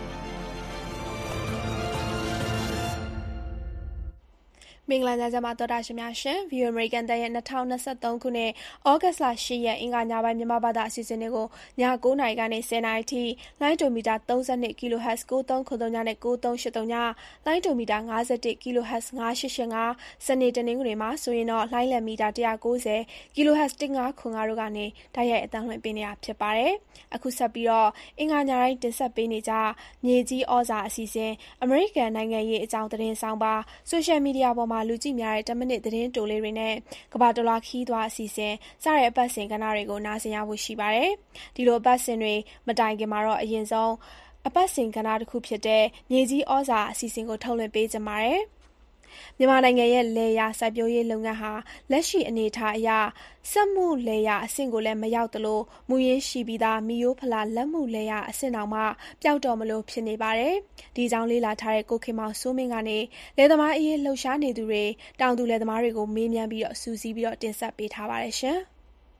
မင်္ဂလာညချမ်းပါတော်တာရှင်များရှင် View American တဲ့ရဲ့၂၀၂၃ခုနှစ်ဩဂတ်လ၈ရက်အင်္ဂါညပိုင်းမြန်မာဘာသာအစီအစဉ်တွေကိုည၉နာရီကနေ၁၀နာရီထိလိုင်းဒိုမီတာ၃၂ kHz ၉၃၇၃နဲ့၉၃၈၃ညလိုင်းဒိုမီတာ၅၁ kHz ၅၈၈၅စနေတနင်္ဂနွေမှာဆိုရင်တော့လိုင်းလယ်မီတာ၁၉၀ kHz ၁၅ခွန်၅တို့ကနေတိုက်ရိုက်အသံလွှင့်ပေးနေတာဖြစ်ပါတယ်။အခုဆက်ပြီးတော့အင်္ဂါညတိုင်းတင်ဆက်ပေးနေကြမြေကြီးဩဇာအစီအစဉ်အမေရိကန်နိုင်ငံရေးအကြောင်းသတင်းဆောင်ပါဆိုရှယ်မီဒီယာပေါ်မှာလူကြည့်များတဲ့တမိနစ်သတင်းတိုလေးတွေနဲ့ကဘာတလာခီးသွားအစီအစဉ်စတဲ့အပတ်စဉ်ကဏ္ဍတွေကိုနားဆင်ရဖို့ရှိပါတယ်။ဒီလိုအပတ်စဉ်တွေမတိုင်ခင်မှာတော့အရင်ဆုံးအပတ်စဉ်ကဏ္ဍတစ်ခုဖြစ်တဲ့မြေကြီးဩဇာအစီအစဉ်ကိုထုတ်လွှင့်ပေးကြပါတယ်။မြန်မာနိုင်ငံရဲ့လယ်ယာစိုက်ပျိုးရေးလုပ်ငန်းဟာလက်ရှိအနေအထားအရစက်မှုလယ်ယာအဆင့်ကိုလည်းမရောက်သလိုမူရင်းရှိပြီးသားမီယိုးဖလာလက်မှုလယ်ယာအဆင့်တောင်မှပျောက်တော့မလို့ဖြစ်နေပါတယ်။ဒီကြောင့်လေးလာထားတဲ့ကိုခင်မောင်စိုးမင်းကနေလယ်သမားအရေးလှုပ်ရှားနေသူတွေတောင်သူလယ်သမားတွေကိုမေးမြန်းပြီးတော့စူးစီးပြီးတော့တင်ဆက်ပေးထားပါတယ်ရှင်။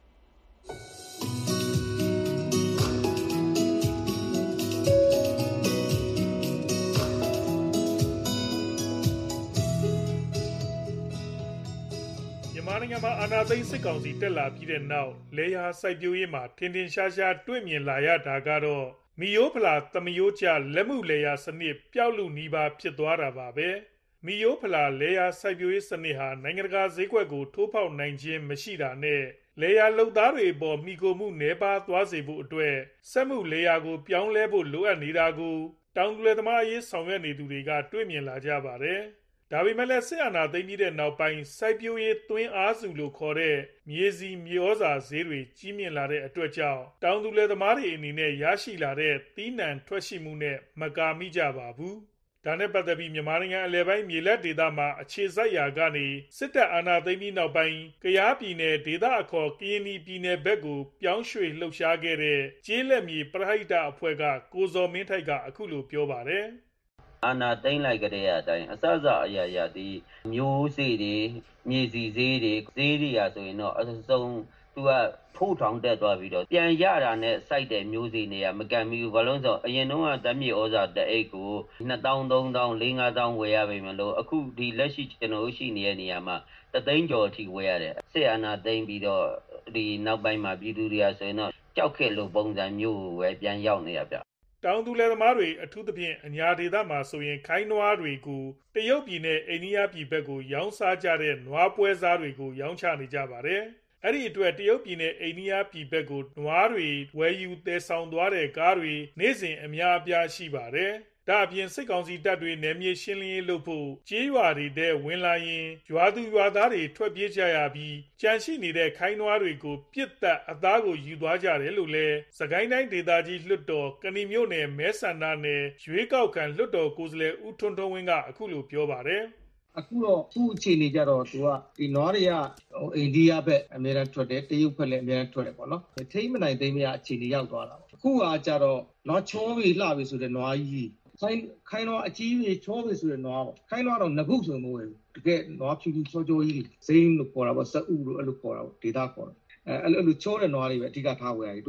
မြန်မာနိုင်ငံမှာအာဏာသိမ်းစစ်ကောင်စီတက်လာပြီးတဲ့နောက်လေယာစိုက်ပျိုးရေးမှာထင်ထင်ရှားရှားတွေ့မြင်လာရတာကတော့မီယိုးဖလာသမယိုးကျလက်မှုလေယာစနစ်ပျောက်လူနီးပါးဖြစ်သွားတာပါပဲမီယိုးဖလာလေယာစိုက်ပျိုးရေးစနစ်ဟာနိုင်ငံတကာဈေးကွက်ကိုထိုးဖောက်နိုင်ခြင်းမရှိတာနဲ့လေယာလုပ်သားတွေအပေါ်မိကိုမှုနှဲပါသွားစေဖို့အတွက်စက်မှုလေယာကိုပြောင်းလဲဖို့လိုအပ်နေတာကိုတောင်သူလယ်သမားအရေးဆောင်ရွက်နေသူတွေကတွေ့မြင်လာကြပါတယ်ဒါပေမဲ့လည်းစစ်အာဏာသိမ်းပြီးတဲ့နောက်ပိုင်းစိုက်ပျိုးရေးသွင်းအားစုလို့ခေါ်တဲ့မြေစီမြေဩဇာဈေးတွေကြီးမြင့်လာတဲ့အတွက်ကြောင့်တောင်သူလယ်သမားတွေအနေနဲ့ရရှိလာတဲ့သီးနှံထွက်ရှိမှုနဲ့မကာမိကြပါဘူး။ဒါနဲ့ပတ်သက်ပြီးမြန်မာနိုင်ငံအလယ်ပိုင်းမြေလက်ဒေသမှာအခြေစိုက်ရာကနေစစ်တပ်အာဏာသိမ်းပြီးနောက်ပိုင်းကယားပြည်နယ်ဒေသအခေါ်ကရင်ပြည်နယ်ဘက်ကိုပြောင်းရွှေ့လှုပ်ရှားခဲ့တဲ့ကျေးလက်မြေပရဟိတအဖွဲ့ကကိုဇော်မင်းထိုက်ကအခုလိုပြောပါတယ်။အာနာသိမ့်လိုက်ကြတဲ့အတိုင်းအစအစအရာရာဒီမျိုးစေ့တွေမြေစီစေးတွေဈေးတွေရာဆိုရင်တော့အစုံသူကထိုးထောင်တက်သွားပြီးတော့ပြန်ရတာနဲ့စိုက်တဲ့မျိုးစေ့တွေကမကန်ဘူးဘာလို့ဆိုအရင်တုန်းကတမ်းမြေဩဇာတအိတ်ကိုနှစ်သောင်းသုံးသောင်းလေးငါးသောင်းဝယ်ရပြီမလို့အခုဒီလက်ရှိကျွန်တော်ရှိနေတဲ့နေရာမှာတသိန်းကျော်အထိဝယ်ရတယ်စစ်အာဏာသိမ်းပြီးတော့ဒီနောက်ပိုင်းမှာပြည်သူတွေကဆိုရင်တော့ကြောက်ခဲ့လို့ပုံစံမျိုးကိုပဲပြန်ရောက်နေရပြတောင်သူလယ်သမားတွေအထူးသဖြင့်အညာဒေသမှာဆိုရင်ခိုင်းနွားတွေကိုတရုတ်ပြည်နဲ့အိန္ဒိယပြည်ဘက်ကိုရောင်းစားကြတဲ့နွားပွဲစားတွေကိုရောင်းချနေကြပါတယ်။အဲ့ဒီအတွက်တရုတ်ပြည်နဲ့အိန္ဒိယပြည်ဘက်ကိုနွားတွေဝယ်ယူသယ်ဆောင်သွားတဲ့ကားတွေနေ့စဉ်အများအပြားရှိပါတယ်။ဒါအပြင်စစ်ကောင်စီတပ်တွေနယ်မြေရှင်းလင်းရေးလုပ်ဖို့ကြေးရွာတွေထဲဝင်လာရင်ရွာသူရွာသားတွေထွက်ပြေးကြရပြီးကြန့်ရှိနေတဲ့ခိုင်းနွားတွေကိုပြစ်တက်အသားကိုယူသွားကြတယ်လို့လည်းစကိုင်းတိုင်းဒေသကြီးလွှတ်တော်ကဏီမြို့နယ်မဲဆန္ဒနယ်ရွေးကောက်ခံလွှတ်တော်ကိုယ်စားလှယ်ဦးထွန်းထွန်းဝင်းကအခုလိုပြောပါတယ်အခုတော့သူ့အခြေအနေကြတော့သူကဒီနွားတွေကအိန္ဒိယဘက်အများအားထွက်တယ်တရုတ်ဘက်လည်းအများအားထွက်တယ်ပေါ့နော်ထိမ့်မနိုင်သိမ့်မရအခြေအနေရောက်သွားတာအခုကကြတော့နွားချောပြီးလှပြီးဆိုတဲ့နွားကြီးခိုင်းခိုင်းတော့အကြီးကြီးချောပြီးဆိုတဲ့နွားပေါ့ခိုင်းတော့တော့ငပုတ်ဆိုမဟုတ်ဘူးတကယ်နွားဖြူဖြူချောချောကြီးစိမ့်လို့ခေါ်တာပေါ့စက်ဥလို့အဲ့လိုခေါ်တာပေါ့ဒေတာခေါ်တာအဲအဲ့လိုချောတဲ့နွားတွေပဲအဓိကထားဝယ်ရတယ်တွေ့ရတယ်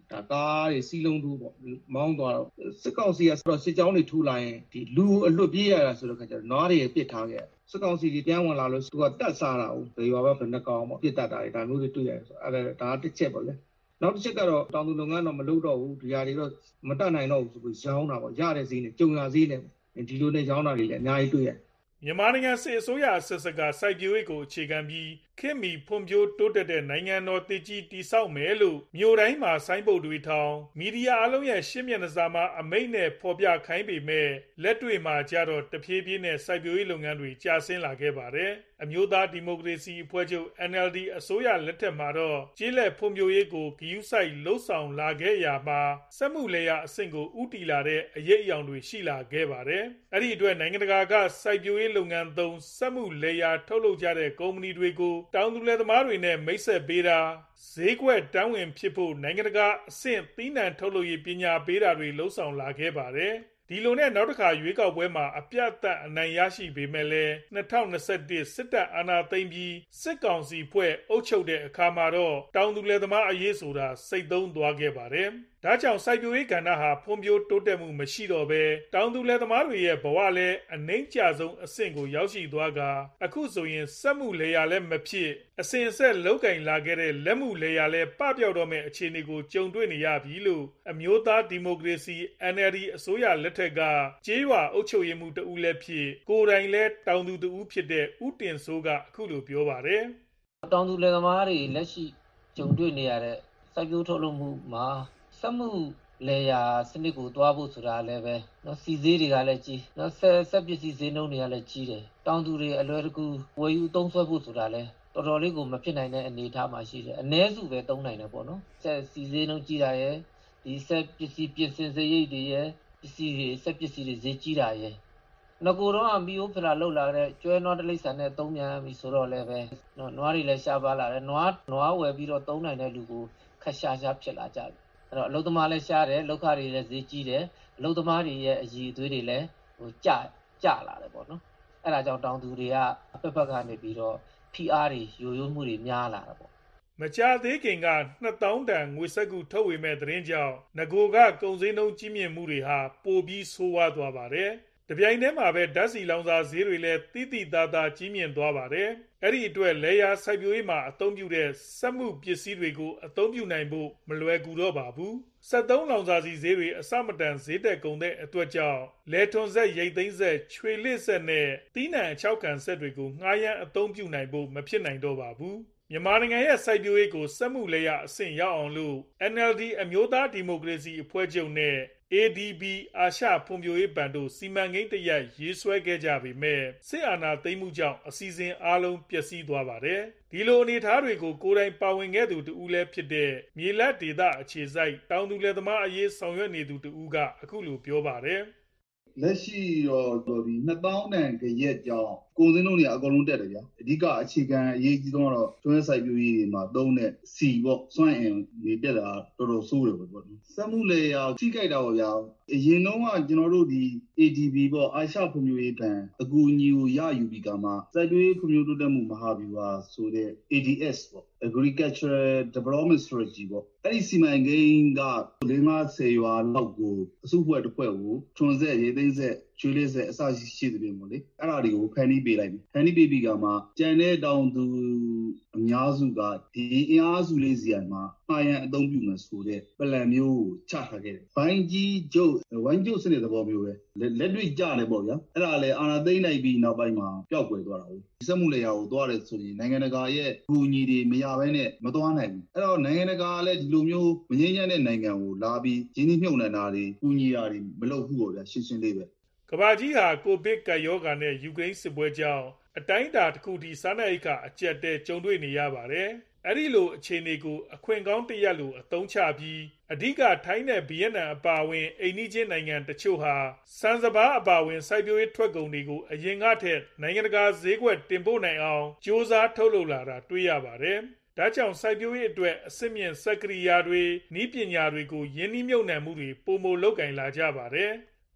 ဒါကားတွေစီးလုံးထိုးပေါ့မောင်းသွားတော့စစ်ကောင်စီကဆိုတော့စစ်ကြောင်းတွေထူလာရင်ဒီလူအလွတ်ပြေးရတာဆိုတော့ခါကျတော့နွားတွေပစ်ထားခဲ့စစ်ကောင်စီတွေပြန်ဝင်လာလို့သူကတတ်စားတာ哦ဘယ်ရွာပဲဘယ်နှကောင်ပေါ့ပြစ်တတ်တာတွေဒါမျိုးတွေတွေ့ရတယ်ဆိုအဲ့ဒါဒါတစ်ချက်ပေါ့လေနောက်တစ်ချက်ကတော့တောင်သူလုပ်ငန်းတော့မလုပ်တော့ဘူးဒီဟာတွေတော့မတတ်နိုင်တော့ဘူးဆိုပြီးရောင်းတာပေါ့ရတဲ့ဈေးနဲ့ကြုံရဈေးနဲ့ဒီလိုနဲ့ရောင်းတာတွေလည်းအများကြီးတွေ့ရတယ်မြန်မာနိုင်ငံစစ်အစိုးရအဆက်ဆက်ကစိုက်ပျိုးရေးကိုအခြေခံပြီးခေတ်မီဖွံ့ဖြိုးတိုးတက်တဲ့နိုင်ငံတော်တည်ကြည်တည်ဆောက်မယ်လို့မြို့တိုင်းမှာဆိုင်းဘုတ်တွေထောင်မီဒီယာအလုံးရဲ့ရှင်းမျက်နှာစာမှာအမိန့်နဲ့ဖော်ပြခိုင်းပေမဲ့လက်တွေ့မှာကျတော့တဖြည်းဖြည်းနဲ့စိုက်ပျိုးရေးလုပ်ငန်းတွေကျဆင်းလာခဲ့ပါတယ်အမျိုးသားဒီမိုကရေစီအဖွဲ့ချုပ် N L D အစိုးရလက်ထက်မှာတော့ကျေးလက်ဖွံ့ဖြိုးရေးကိုဂရုစိုက်လှုပ်ဆောင်လာခဲ့ရမှာစက်မှုလယ်ယာအဆင့်ကိုဥတီလာတဲ့အရေးအယောင်တွေရှိလာခဲ့ပါတယ်အဲ့ဒီအတွက်နိုင်ငံတကာကစိုက်ပျိုးရေးလုပ်ငန်းသုံးစက်မှုလယ်ယာထုတ်လုပ်ကြတဲ့ကုမ္ပဏီတွေကိုတောင်သူလယ်သမားတွေနဲ့မိတ်ဆက်ပေးတာဈေးကွက်တန်းဝင်ဖြစ်ဖို့နိုင်ငံတကာအဆင့်သီးနှံထုတ်လုပ်ရေးပညာပေးတာတွေလှုပ်ဆောင်လာခဲ့ပါတယ်ဒီလိုနဲ့နောက်တစ်ခါရွေးကောက်ပွဲမှာအပြတ်အသတ်အနိုင်ရရှိပေမဲ့လည်း၂၀၂၁စစ်တပ်အာဏာသိမ်းပြီးစစ်ကောင်စီဖွဲ့အုပ်ချုပ်တဲ့အခါမှာတော့တောင်သူလယ်သမားအရေးဆိုတာစိတ်သုံးသွားခဲ့ပါတယ်ဒါကြောင့်စိုက်ပျိုးရေးကဏ္ဍဟာဖွံ့ဖြိုးတိုးတက်မှုမရှိတော့ဘဲတောင်သူလယ်သမားတွေရဲ့ဘဝလည်းအနှိမ့်ကျဆုံးအဆင့်ကိုရောက်ရှိသွားကအခုဆိုရင်စက်မှုလယ်ယာလည်းမဖြစ်အစဉ်အဆက်လောက်ကင်လာခဲ့တဲ့လက်မှုလယ်ယာလည်းပပျောက်တော့မဲ့အခြေအနေကိုကြုံတွေ့နေရပြီလို့အမျိုးသားဒီမိုကရေစီ N L D အစိုးရလက်ထက်ကကျေးရွာအုပ်ချုပ်ရေးမှုတဦးလည်းဖြစ်ကိုယ်တိုင်လည်းတောင်သူတဦးဖြစ်တဲ့ဦးတင်စိုးကအခုလိုပြောပါတယ်တောင်သူလယ်သမားတွေလက်ရှိကြုံတွေ့နေရတဲ့စိုက်ပျိုးထုတ်လုပ်မှုမှာစက်မှုလေယာစနစ်ကိုတွားဖို့ဆိုတာလည်းပဲเนาะစီစေးတွေကလည်းကြီးเนาะဆက်ဆက်ပစ္စည်းဈေးနှုန်းတွေကလည်းကြီးတယ်တောင်သူတွေအလွယ်တကူဝယ်ယူသုံးစွဲဖို့ဆိုတာလည်းတော်တော်လေးကိုမဖြစ်နိုင်တဲ့အနေအထားမှာရှိတယ်အ ਨੇ စုပဲသုံးနိုင်တယ်ပေါ့နော်ဆက်စီစေးနှုန်းကြီးတာရဲ့ဒီဆက်ပစ္စည်းပြင်ဆင်စရိတ်တွေရဲ့ပစ္စည်းတွေဆက်ပစ္စည်းတွေဈေးကြီးတာရဲ့ငကိုတော့မီယိုဖလာလောက်လာတဲ့ကျွဲနွားတလိပ်ဆန်နဲ့သုံးမြန်ပြီဆိုတော့လည်းပဲเนาะနွားတွေလည်းရှားပါလာတယ်နွားနွားဝယ်ပြီးတော့သုံးနိုင်တဲ့လူကိုခက်ရှားရှားဖြစ်လာကြတယ်အဲ့တော့အလုပ်သမားလည်းရှားတယ်လောက်ခတွေလည်းဈေးကြီးတယ်အလုပ်သမားတွေရဲ့အရည်အသွေးတွေလည်းဟိုကျကျလာတယ်ပေါ့နော်အဲ့ဒါကြောင့်တောင်သူတွေကအဖက်ဖက်ကနေပြီးတော့ P R တွေယိုယိုးမှုတွေများလာတာပေါ့မကြသေးခင်ကနှစ်သောင်းတန်ငွေစက်ကူထုတ်ဝေမဲ့သတင်းကြောင့်ငကိုကကုန်စည်နှုန်းကြီးမြင့်မှုတွေဟာပိုပြီးဆိုးဝါးသွားပါတယ်တပြိုင်တည်းမှာပဲဓာတ်ဆီလောင်စာဈေးတွေလည်းတိတိသားသားကြီးမြင့်သွားပါတယ်အဲ့ဒီအတွက်လေယာစိုက်ပျိုးရေးမှာအသုံးပြုတဲ့စက်မှုပစ္စည်းတွေကိုအသုံးပြုနိုင်ဖို့မလွယ်ကူတော့ပါဘူးစက်သုံးလောင်စာဆီဈေးတွေအစမတန်ဈေးတက်ကုန်တဲ့အတွက်ကြောင့်လေထွန်ဆက်ရိတ်သိမ်းဆက်ချွေလစ်ဆက်နဲ့သီးနှံအခြောက်ခံဆက်တွေကိုငှားရမ်းအသုံးပြုနိုင်ဖို့မဖြစ်နိုင်တော့ပါဘူးမြန်မာနိုင်ငံရဲ့စိုက်ပျိုးရေးကိုစက်မှုလေယာအဆင့်ရောက်အောင်လို့ N L D အမျိုးသားဒီမိုကရေစီအဖွဲ့ချုပ်နဲ့ A D B အာရှဖွံ့ဖြိုးရေးဘဏ်တို့စီမံကိန်းတရက်ရေးဆွဲခဲ့ကြပေမဲ့စစ်အာဏာသိမ်းမှုကြောင့်အစီအစဉ်အားလုံးပျက်စီးသွားပါတယ်။ဒီလိုအနေအထားတွေကိုကိုယ်တိုင်ပါဝင်ခဲ့သူတဦးလည်းဖြစ်တဲ့မြေလက်ဒေသအခြေစိုက်တောင်သူလယ်သမားအရေးဆောင်ရွက်နေသူတဦးကအခုလိုပြောပါတယ်။လက်ရှိတော့ဒီနှစ်သောင်းတန်ကြရက်ကြောင်းကုန်စည်နှုန်းတွေအကုန်လုံးတက်တယ်ဗျာအဓိကအခြေခံအရေးကြီးဆုံးကတော့ကျွမ်းစိုက်ပျိုးရေးတွေမှာသုံးတဲ့စီပေါ့စွမ်းအင်တွေတက်တာတော်တော်ဆိုးတယ်ပေါ့စက်မှုလေယာထိခိုက်တာပေါ့ဗျာအရင်တော့ကကျွန်တော်တို့ဒီ A D B ပေါ့အာရှဖွံ့ဖြိုးရေးဘဏ်အကူအညီကိုရယူပြီးကမှစိုက်ပျိုးရေးဖွံ့ဖြိုးတိုးတက်မှုမဟာဗျူဟာဆိုတဲ့ A D S ပေါ့ Agricultural Development Strategy ပေါ့အဲ့ဒီစီမံကိန်းက၄၅၀ရွာလောက်ကိုအစုအဖွဲ့တစ်ဖွဲ့ကိုထွန်ဆက်ရေးသိမ်းဆက်ကျွေးလေးဆက်အစရှိသဖြင့်ပေါ့လေအဲ့ဒါတွေကိုဖန်တီးပေးလိုက်ပြီဖန်တီးပေးပြီးကမှကျန်တဲ့တောင်သူအများစုကဒီအင်အားစုလေးစီယာမှာမှာရန်အသုံးပြုမယ်ဆိုတဲ့ပလန်မျိုးကိုချထားခဲ့တယ်။ဘိုင်းကြီးကျုပ်ဝိုင်းကျုပ်စနစ်သဘောမျိုးပဲလက်တွေ့ကြတယ်ပေါ့ဗျာ။အဲ့ဒါလည်းအာဏာသိမ်းလိုက်ပြီးနောက်ပိုင်းမှာပျောက်ကွယ်သွားတာဟုတ်။စက်မှုလေယာကိုသွားတယ်ဆိုရင်နိုင်ငံတကာရဲ့အကူအညီတွေမရဘဲနဲ့မသွားနိုင်ဘူး။အဲ့တော့နိုင်ငံတကာလည်းဒီလိုမျိုးမငြိမ်းချမ်းတဲ့နိုင်ငံကိုလာပြီးရင်းနှီးမြှုပ်နှံတာတွေကူညီတာတွေမလုပ်ဘူးပေါ့ဗျာရှင်းရှင်းလေးပဲ။ကမ္ဘာကြီးဟာကိုဗစ်ကပ်ရောဂါနဲ့ယူကရိန်းစစ်ပွဲကြောင့်အတိုင်းအတာတစ်ခုထိစားနပ်ရိက္ခာအကျပ်တဲကြုံတွေ့နေရပါတယ်။အဲ့ဒီလိုအခြေအနေကိုအခွင့်ကောင်းတစ်ရပ်လိုအသုံးချပြီးအဓိကထိုင်းနဲ့ဗီယက်နမ်အပါအဝင်အိမ်နီးချင်းနိုင်ငံတချို့ဟာစံစပါးအပါအဝင်စိုက်ပျိုးရေးထွက်ကုန်တွေကိုအရင်ကထက်နိုင်ငံတကာဈေးကွက်တင်ပို့နိုင်အောင်စ조사ထုတ်လုပ်လာတာတွေ့ရပါတယ်။ဒါကြောင့်စိုက်ပျိုးရေးအတွက်အစစ်မြင့်စက်ကရိယာတွေနည်းပညာတွေကိုယင်းနှိမ့်မြုပ်နှံမှုတွေပုံမလုပ်ကင်လာကြပါတယ်။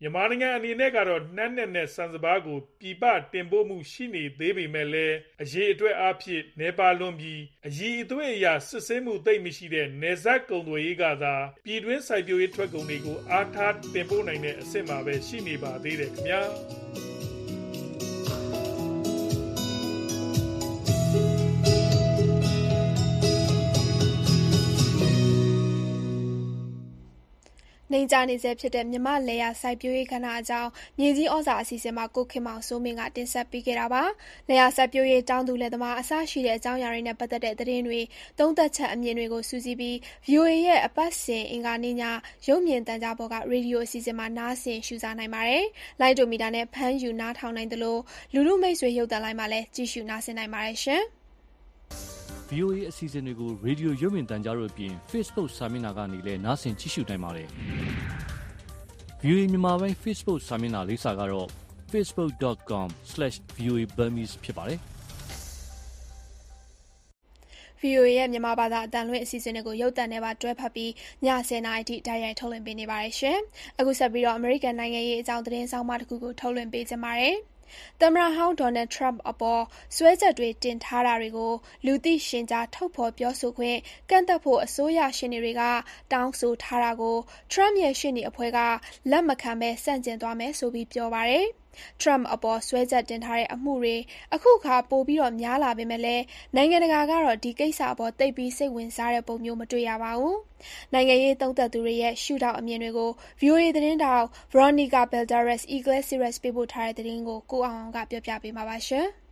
မြန်မာနိုင်ငံအနေနဲ့ကတော့နှမ်းနယ်နဲ့စံစပါးကိုပြည်ပတင်ပို့မှုရှိနေသေးပေမဲ့လည်းအရေးအတွက်အားဖြင့်နေပါလွန်ပြီးအရေးအသွေးအရာစစ်ဆေးမှုသိမ့်မရှိတဲ့နယ်စပ်ကုန်သွယ်ရေးကသာပြည်တွင်းစိုက်ပျိုးရေးထွက်ကုန်တွေကိုအားထားတင်ပို့နိုင်တဲ့အဆင့်မှာပဲရှိနေပါသေးတယ်ခင်ဗျာနှိမ်ကြနေစေဖြစ်တဲ့မြမလေယာစိုက်ပျိုးရေးခဏအကြောင်းမြေကြီးဩဇာအစီအစဉ်မှာကိုခင်မောင်စိုးမင်းကတင်ဆက်ပေးခဲ့တာပါ။လေယာစိုက်ပျိုးရေးတောင်းသူလက်သမားအစရှိတဲ့အကြောင်းအရာတွေနဲ့ပတ်သက်တဲ့သတင်းတွေသုံးသက်ချက်အမြင်တွေကိုစူးစီးပြီး ဗွီအိုအေ ရဲ့အပတ်စဉ်အင်္ဂါနေ့ညရုပ်မြင်သံကြားပေါ်ကရေဒီယိုအစီအစဉ်မှာနားဆင်ရှုစားနိုင်ပါတယ်။လိုင်းဒိုမီတာနဲ့ဖမ်းယူနားထောင်နိုင်သလိုလူလူမိတ်ဆွေရုပ်သံလိုင်းမှာလည်းကြည့်ရှုနားဆင်နိုင်ပါတယ်ရှင်။ဗီအိုအေ အစီအစဉ်တွေကိုရေဒီယိုရုပ်မြင်သံကြားတို့အပြင် Facebook စာမျက်နှာကနေလည်းနားဆင်ကြည့်ရှုနိုင်ပါတယ်။ ဗွီအိုအေမြန်မာပိုင်း Facebook စာမျက်နှာလိပ်စာကတော့ ဖေ့စ်ဘုတ်ဒတ်ကောမ်စလက်ရှ်ဗွီအိုအေဘမ်မီစ် ဖြစ်ပါတယ်။ဗွီအိုအေရဲ့မြန်မာဘာသာအသံလွှင့်အစီအစဉ်တွေကိုရုပ်သံနဲ့ပါတွဲဖက်ပြီးညဆယ်နာရီထိတိုက်ရိုက်ထုတ်လွှင့်ပေးနေပါတယ်ရှင်။အခုဆက်ပြီးတော့အမေရိကန်နိုင်ငံရေးအကြောင်းသတင်းဆောင်မတစ်ခုကိုထုတ်လွှင့်ပေးကြပါမယ်။သမ္မတဟောင်းဒေါ်နယ်ထရမ့်အပေါ်စွဲချက်တွေတင်ထားတာတွေကိုလူသိရှင်ကြားထုတ်ဖော်ပြောဆိုခွင့်ကန့်သတ်ဖို့အစိုးရရှေ့နေတွေကတောင်းဆိုထားတာကိုထရမ့်ရဲ့ရှေ့နေအဖွဲ့ကလက်မခံဘဲဆန့်ကျင်သွားမယ်ဆိုပြီးပြောပါတယ်။ ထရမ့်အပေါ်စွဲချက်တင်ထားတဲ့အမှုတွေအခုအခါပိုပြီးများလာပေမဲ့လည်းနိုင်ငံတကာကတော့ဒီကိစ္စအပေါ်သိပ်ပြီးစိတ်ဝင်စားတဲ့ပုံမျိုးမတွေ့ရပါဘူး။နိုင်ငံရေးသုံးသပ်သူတွေရဲ့ရှုထောင့်အမြင်တွေကို ဗွီအိုအေသတင်းထောက် Veronica Balderas Iglesias ပေးပို့ထားတဲ့သတင်းကိုကိုအောင်အောင်ကပြောပြပေးမှာပါရှင်။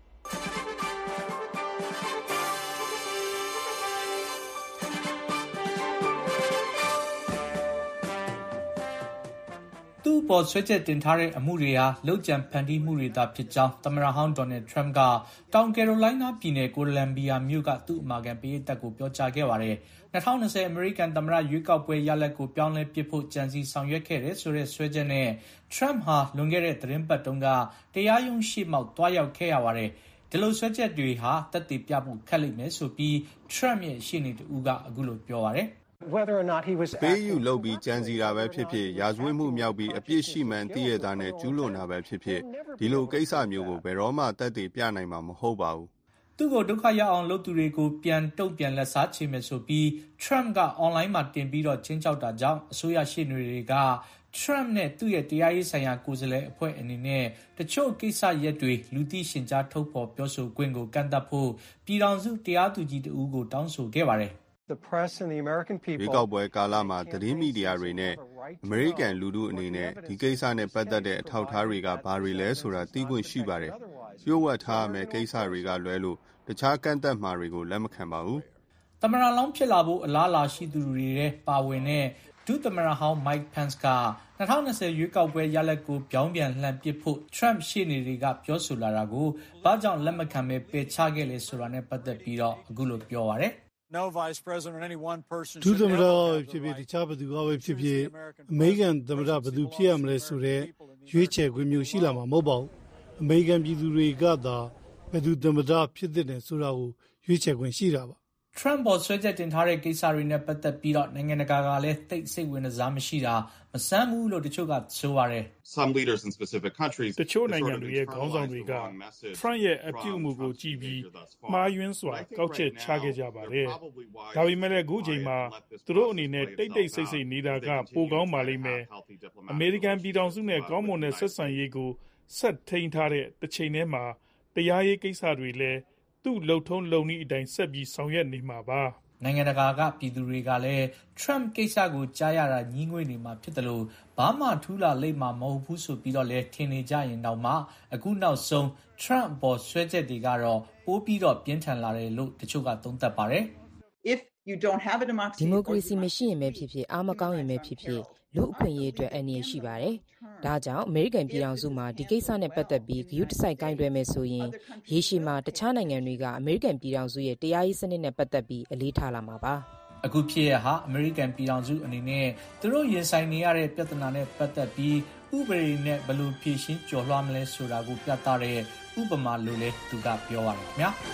သူ့အပေါ်ဆွဲချက်တင်ထားတဲ့အမှုတွေဟာလုပ်ကြံဖန်တီးမှုတွေသာဖြစ်ကြောင်းသမ္မတဟောင်းဒေါ်နယ်ထရမ့်ကတောင်ကယ်ရိုလိုင်းနားပြည်နယ်ကိုလံဘီယာမြို့ကသူ့အမာခံပရိသတ်ကိုပြောကြားခဲ့ပါတယ်။၂၀၂၀အမေရိကန်သမ္မတရွေးကောက်ပွဲရလဒ်ကိုပြောင်းလဲပစ်ဖို့ကြံစည်ဆောင်ရွက်ခဲ့တယ်ဆိုတဲ့စွဲချက်နဲ့ထရမ့်ဟာလွန်ခဲ့တဲ့သီတင်းပတ်တုန်းကတရားရုံးရှေ့မှောက်သွားရောက်ခဲ့ရပါတယ်။ဒီလိုစွဲချက်တွေဟာသက်သေပြဖို့ခက်လိမ့်မယ်ဆိုပြီးထရမ့်ရဲ့ရှေ့နေတူကအခုလိုပြောပါတယ်။ Whether or not he was ပေးယူလုပ်ပြီးကြံစီတာပဲဖြစ်ဖြစ်ရာဇဝတ်မှုမြောက်ပြီးအပြစ်ရှိမှန်သိရတာနဲ့ကျူးလွန်တာပဲဖြစ်ဖြစ်ဒီလိုကိစ္စမျိုးကိုဘယ်တော့မှသက်သေပြနိုင်မှာမဟုတ်ပါဘူး။သူ့ကိုဒုက္ခရောက်အောင်လုပ်သူတွေကိုပြန်တုံ့ပြန်လက်စားချေမယ်ဆိုပြီးထရမ့်ကအွန်လိုင်းမှာတင်ပြီးတော့ချင်းချောက်တာကြောင့်အစိုးရရှေ့နေတွေကထရမ့်နဲ့သူ့ရဲ့တရားရေးဆိုင်ရာကိုယ်စားလှယ်အဖွဲ့အနေနဲ့တချို့ကိစ္စရပ်တွေလူသိရှင်ကြားထုတ်ဖော်ပြောဆိုခွင့်ကိုကန့်သတ်ဖို့ပြည်ထောင်စုတရားသူကြီးတဦးကိုတောင်းဆိုခဲ့ပါတယ် The press and the American people ရွေးကောက်ပွဲကာလမှာသတင်းမီဒီယာတွေနဲ့အမေရိကန်လူထုအနေနဲ့ဒီကိစ္စနဲ့ပတ်သက်တဲ့အထောက်အထားတွေကဘာတွေလဲဆိုတာသိခွင့်ရှိပါတယ်။ပြောဝတ်ထားမယ်ကိစ္စတွေကလွဲလို့တခြားကန့်သက်မှာတွေကိုလက်မခံပါဘူး။သမ္မတလောင်းဖြစ်လာဖို့အလားအလာရှိသူတွေရဲ့ပါဝင်တဲ့ဒုသမ္မတဟောင်း Mike Pence က၂၀၂၀ရွေးကောက်ပွဲရလဒ်ကိုပြောင်းပြန်လှန်ပစ်ဖို့ Trump ရှေ့နေတွေကပြောဆိုလာတာကိုဘာကြောင့်လက်မခံပဲပယ်ချခဲ့လဲဆိုတာနဲ့ပတ်သက်ပြီးတော့အခုလိုပြောပါတယ် No vice president or any one person ဒုသမ္မတဖြစ်ဖြစ်တခြားဘယ်သူကပဲဖြစ်ဖြစ်အမေရိကန်သမ္မတဘယ်သူဖြစ်ရမလဲဆိုတဲ့ရွေးချယ်ခွင့်မျိုးရှိလာမှာမဟုတ်ပါဘူးအမေရိကန်ပြည်သူတွေကသာဘယ်သူသမ္မတဖြစ်တဲ့ဆိုတာကိုရွေးချယ်ခွင့်ရှိတာပါ Trump ပေါ်ဆွဲချက်တင်ထားတဲ့ကိစ္စတွေနဲ့ပတ်သက်ပြီးတော့နိုင်ငံတကာကလည်းသိစိတ်ဝင်စားမရှိတာမဆန်းဘူးလို့တချို့ကဆိုပါတယ် Some leaders in specific countries တချို့နိုင်ငံတွေရဲ့ခေါင်းဆောင်တွေက Trump ရဲ့အပြုအမူကိုကြည့်ပြီးမှားယွင်းစွာကောက်ချက်ချခဲ့ကြပါတယ်။ဒါပေမဲ့လည်းအခုချိန်မှာသူတို့အနေနဲ့တိတ်တိတ်ဆိတ်ဆိတ်နေတာကပိုကောင်းပါလိမ့်မယ်။အမေရိကန်ပြည်ထောင်စုနဲ့ကောင်းမွန်တဲ့ဆက်ဆံရေးကိုဆက်ထိန်းထားတဲ့တစ်ချိန်တည်းမှာတရားရေးကိစ္စတွေလည်းသူ့လှုပ်ထုံးလုံနည်းအတိုင်းဆက်ပြီးဆောင်ရွက်နေမှာပါနိုင်ငံတကာကပြည်သူတွေကလည်း Trump ကိစ္စကိုကြားရတာညှိငွေ့နေမှာဖြစ်တယ်လို့ဘာမှထူးလာလိမ့်မှာမဟုတ်ဘူးဆိုပြီးတော့လည်းထင်နေကြရင်တော့မှအခုနောက်ဆုံး Trump ပေါ်ဆွဲချက်တွေကတော့ပိုးပြီးတော့ပြင်းထန်လာတယ်လို့တချို့ကသုံးသပ်ပါတယ် If you don't have a democracy ဒီမိုကရေစီမရှိရင်ပဲဖြစ်ဖြစ်အားမကောင်းရင်ပဲဖြစ်ဖြစ်လူအခွင့်အရေးအတွက်အန္တရာယ်ရှိပါတယ်။ဒါကြောင့်အမေရိကန်ပြည်ထောင်စုမှာဒီကိစ္စနဲ့ပတ်သက်ပြီးဂရုတစိုက်ကိုင်တွယ်မယ်ဆိုရင်ရေရှည်မှာတခြားနိုင်ငံတွေကအမေရိကန်ပြည်ထောင်စုရဲ့တရားရေးစနစ်နဲ့ပတ်သက်ပြီးအလေးထားလာမှာပါ။အခုဖြစ်ရဟာအမေရိကန်ပြည်ထောင်စုအနေနဲ့သူတို့ရင်ဆိုင်နေရတဲ့ပြဿနာနဲ့ပတ်သက်ပြီးဥပဒေနဲ့ဘယ်လိုဖြေရှင်းကျော်လွှားမလဲဆိုတာကိုပြသတဲ့ဥပမာလိုလဲသူကပြောရတယ်ခင်ဗျာ။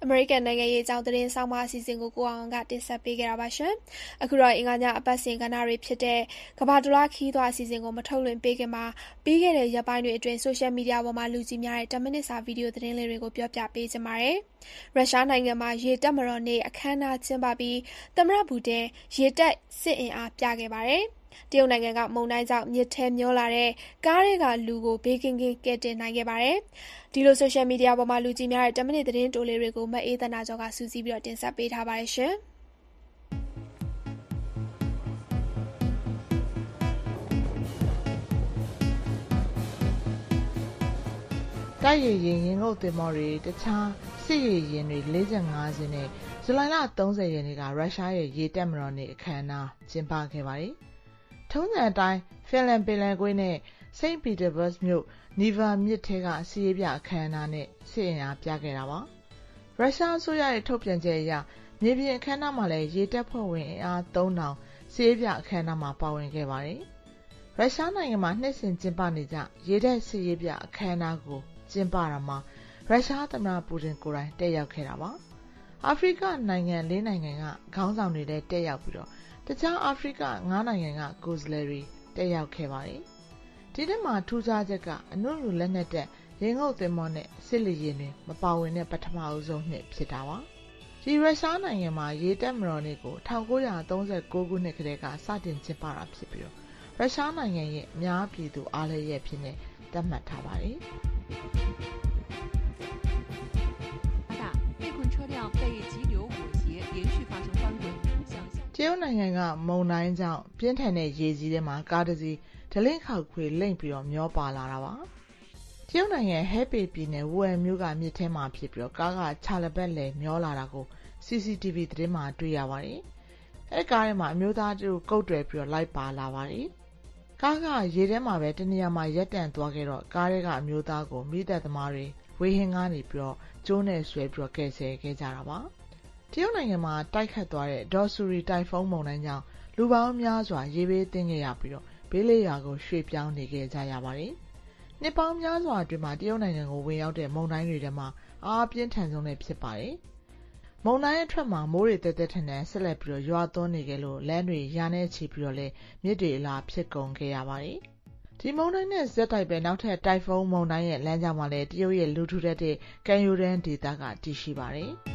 အမေရိကန်နိုင်ငံရေးအကြောင်းသတင်းဆောင်မအစီအစဉ်ကိုကိုအောင်ကတင်ဆက်ပေးခဲ့တာပါရှင်။အခုတော့အင်္ဂါညအပတ်စဉ်ကဏ္ဍတွေဖြစ်တဲ့ကမ္ဘာတလွှားခီးသွားအစီအစဉ်ကိုမထုတ်လွှင့်ပေးခင်မှာပြီးခဲ့တဲ့ရက်ပိုင်းတွေအတွင်းဆိုရှယ်မီဒီယာပေါ်မှာလူကြည့်များတဲ့tenမိနစ်စာဗီဒီယိုသတင်းလေးတွေကိုပြောပြပေးကြပါမယ်။ရုရှားနိုင်ငံမှာရေတပ်မတော်နေ့အခမ်းအနားကျင်းပပြီးသမ္မတပူတင်ရေတပ်စစ်အင်အားပြခဲ့ပါတယ်။တရုတ်နိုင်ငံကမုန်တိုင်းကြောင့်မြစ်ထဲမျောလာတဲ့ကားတွေကလူကိုဘေးကင်းကင်းကယ်တင်နိုင်ခဲ့ပါတယ်။ဒီလိုဆိုရှယ်မီဒီယာပေါ်မှာလူကြည့်များတဲ့tenမိနစ်သတင်းတိုလေးတွေကိုမအေးသနာကျော်ကစူးစီးပြီးတော့တင်ဆက်ပေးထားပါတယ်ရှင်။တိုက်ရရင်ရင်ငုတ်သင်္ဘောတွေတခြားစစ်ရေရင်တွေ၄၅စင်းနဲ့ဇူလိုင်လ၃၀ရက်နေ့ကရုရှားရဲ့ရေတပ်မတော်နေ့အခမ်းအနားကျင်းပခဲ့ပါတယ်။ထုံးစံအတိုင်းဖင်လန်ပင်လယ်ကွေ့နဲ့စိန့်ပီတာဘာ့စ်မြို့နီဗာမြစ်ထဲကစစ်ရေးပြအခမ်းအနားနဲ့စစ်အင်အားပြခဲ့တာပါ။ရုရှားအစိုးရရဲ့ထုတ်ပြန်ချက်အရမြေပြင်အခမ်းအနားမှာလည်းရေတပ်ဖွဲ့ဝင်အင်အားသုံးထောင်စစ်ရေးပြအခမ်းအနားမှာပါဝင်ခဲ့ပါတယ်။ရုရှားနိုင်ငံမှာနှစ်စဉ်ကျင်းပနေကြရေတပ်စစ်ရေးပြအခမ်းအနားကိုကျင်းပတာမှာရုရှားသမ္မတပူတင်ကိုယ်တိုင်တက်ရောက်ခဲ့တာပါ။အာဖရိကနိုင်ငံလေးနိုင်ငံကခေါင်းဆောင်တွေလည်းတက်ရောက်ပြီးတော့တခြားအာဖရိကငါးနိုင်ငံကကိုယ်စားလှယ်တွေတက်ရောက်ခဲ့ပါတယ်။ဒီနေ့မှာထူးခြားချက်ကအနုနုလက်နက်တပ်ရင်ငုတ်သင်္ဘောနဲ့စစ်လေယာဉ်တွေမပါဝင်တဲ့ပထမအဦးဆုံးနှစ်ဖြစ်တာပါ။ဒီရုရှားနိုင်ငံမှာရေတပ်မတော်နေ့ကို၁၉၃၉ခုနှစ်ကတည်းကစတင်ကျင်းပတာဖြစ်ပြီးတော့ရုရှားနိုင်ငံရဲ့အများပြည်သူအားလည်းရဲ့ဖြစ်နေသတ်မှတ်ထားပါတယ်။တရုတ်နိုင်ငံကမုန်တိုင်းကြောင့်ပြင်းထန်တဲ့ရေကြီးထဲမှာကားတစ်စီးဒလင့်ခောက်ခွေလိမ့်ပြီးတော့မျောပါလာတာပါ။တရုတ်နိုင်ငံဟဲပေပြည်နယ်ဝူဟန်မြို့ကမြစ်ထဲမှာဖြစ်ပြီးတော့ကားကခြာလပတ်လည်မျောလာတာကို စီစီတီဗီ သတင်းမှာတွေ့ရပါတယ်။အဲဒီကားထဲမှာအမျိုးသားတို့ကုတ်တွယ်ပြီးတော့လိုက်ပါလာပါတယ်။ကားကရေထဲမှာပဲတနေရာမှာရပ်တန့်သွားခဲ့တော့ကားထဲကအမျိုးသားကိုမိသက်သမားတွေဝေဟင်ကနေပြီးတော့ကျိုးနဲ့ဆွဲပြီးတော့ကယ်ဆယ်ခဲ့ကြတာပါ။တရုတ်နိုင်ငံမှာတိုက်ခတ်သွားတဲ့ဒေါ်ဆူရီတိုင်ဖုန်းမုန်တိုင်းကြောင့်လူပေါင်းများစွာရေဘေးသင့်ခဲ့ရပြီးတော့ဘေးလေရွာကိုရွှေ့ပြောင်းနေခဲ့ကြရပါတယ်။နှစ်ပေါင်းများစွာအတွင်းမှာတရုတ်နိုင်ငံကိုဝင်ရောက်တဲ့မုန်တိုင်းတွေထဲမှာအားပြင်းထန်ဆုံးလည်းဖြစ်ပါတယ်။မုန်တိုင်းအထွက်မှာမိုးတွေတဲတဲထန်ထန်ဆက်လက်ပြီးတော့ရွာသွန်းနေကြလို့လမ်းတွေရာနဲ့ချီပြီးတော့လည်းမြစ်တွေအလားဖြစ်ကုန်ခဲ့ရပါတယ်။ဒီမုန်တိုင်းနဲ့ဇက်တိုက်ပဲနောက်ထပ်တိုင်ဖုန်းမုန်တိုင်းရဲ့လမ်းကြောင်းမှာလည်းတရုတ်ရဲ့လူထူထပ်တဲ့ကမ်းရိုးတန်းဒေသကတည်ရှိပါတယ်။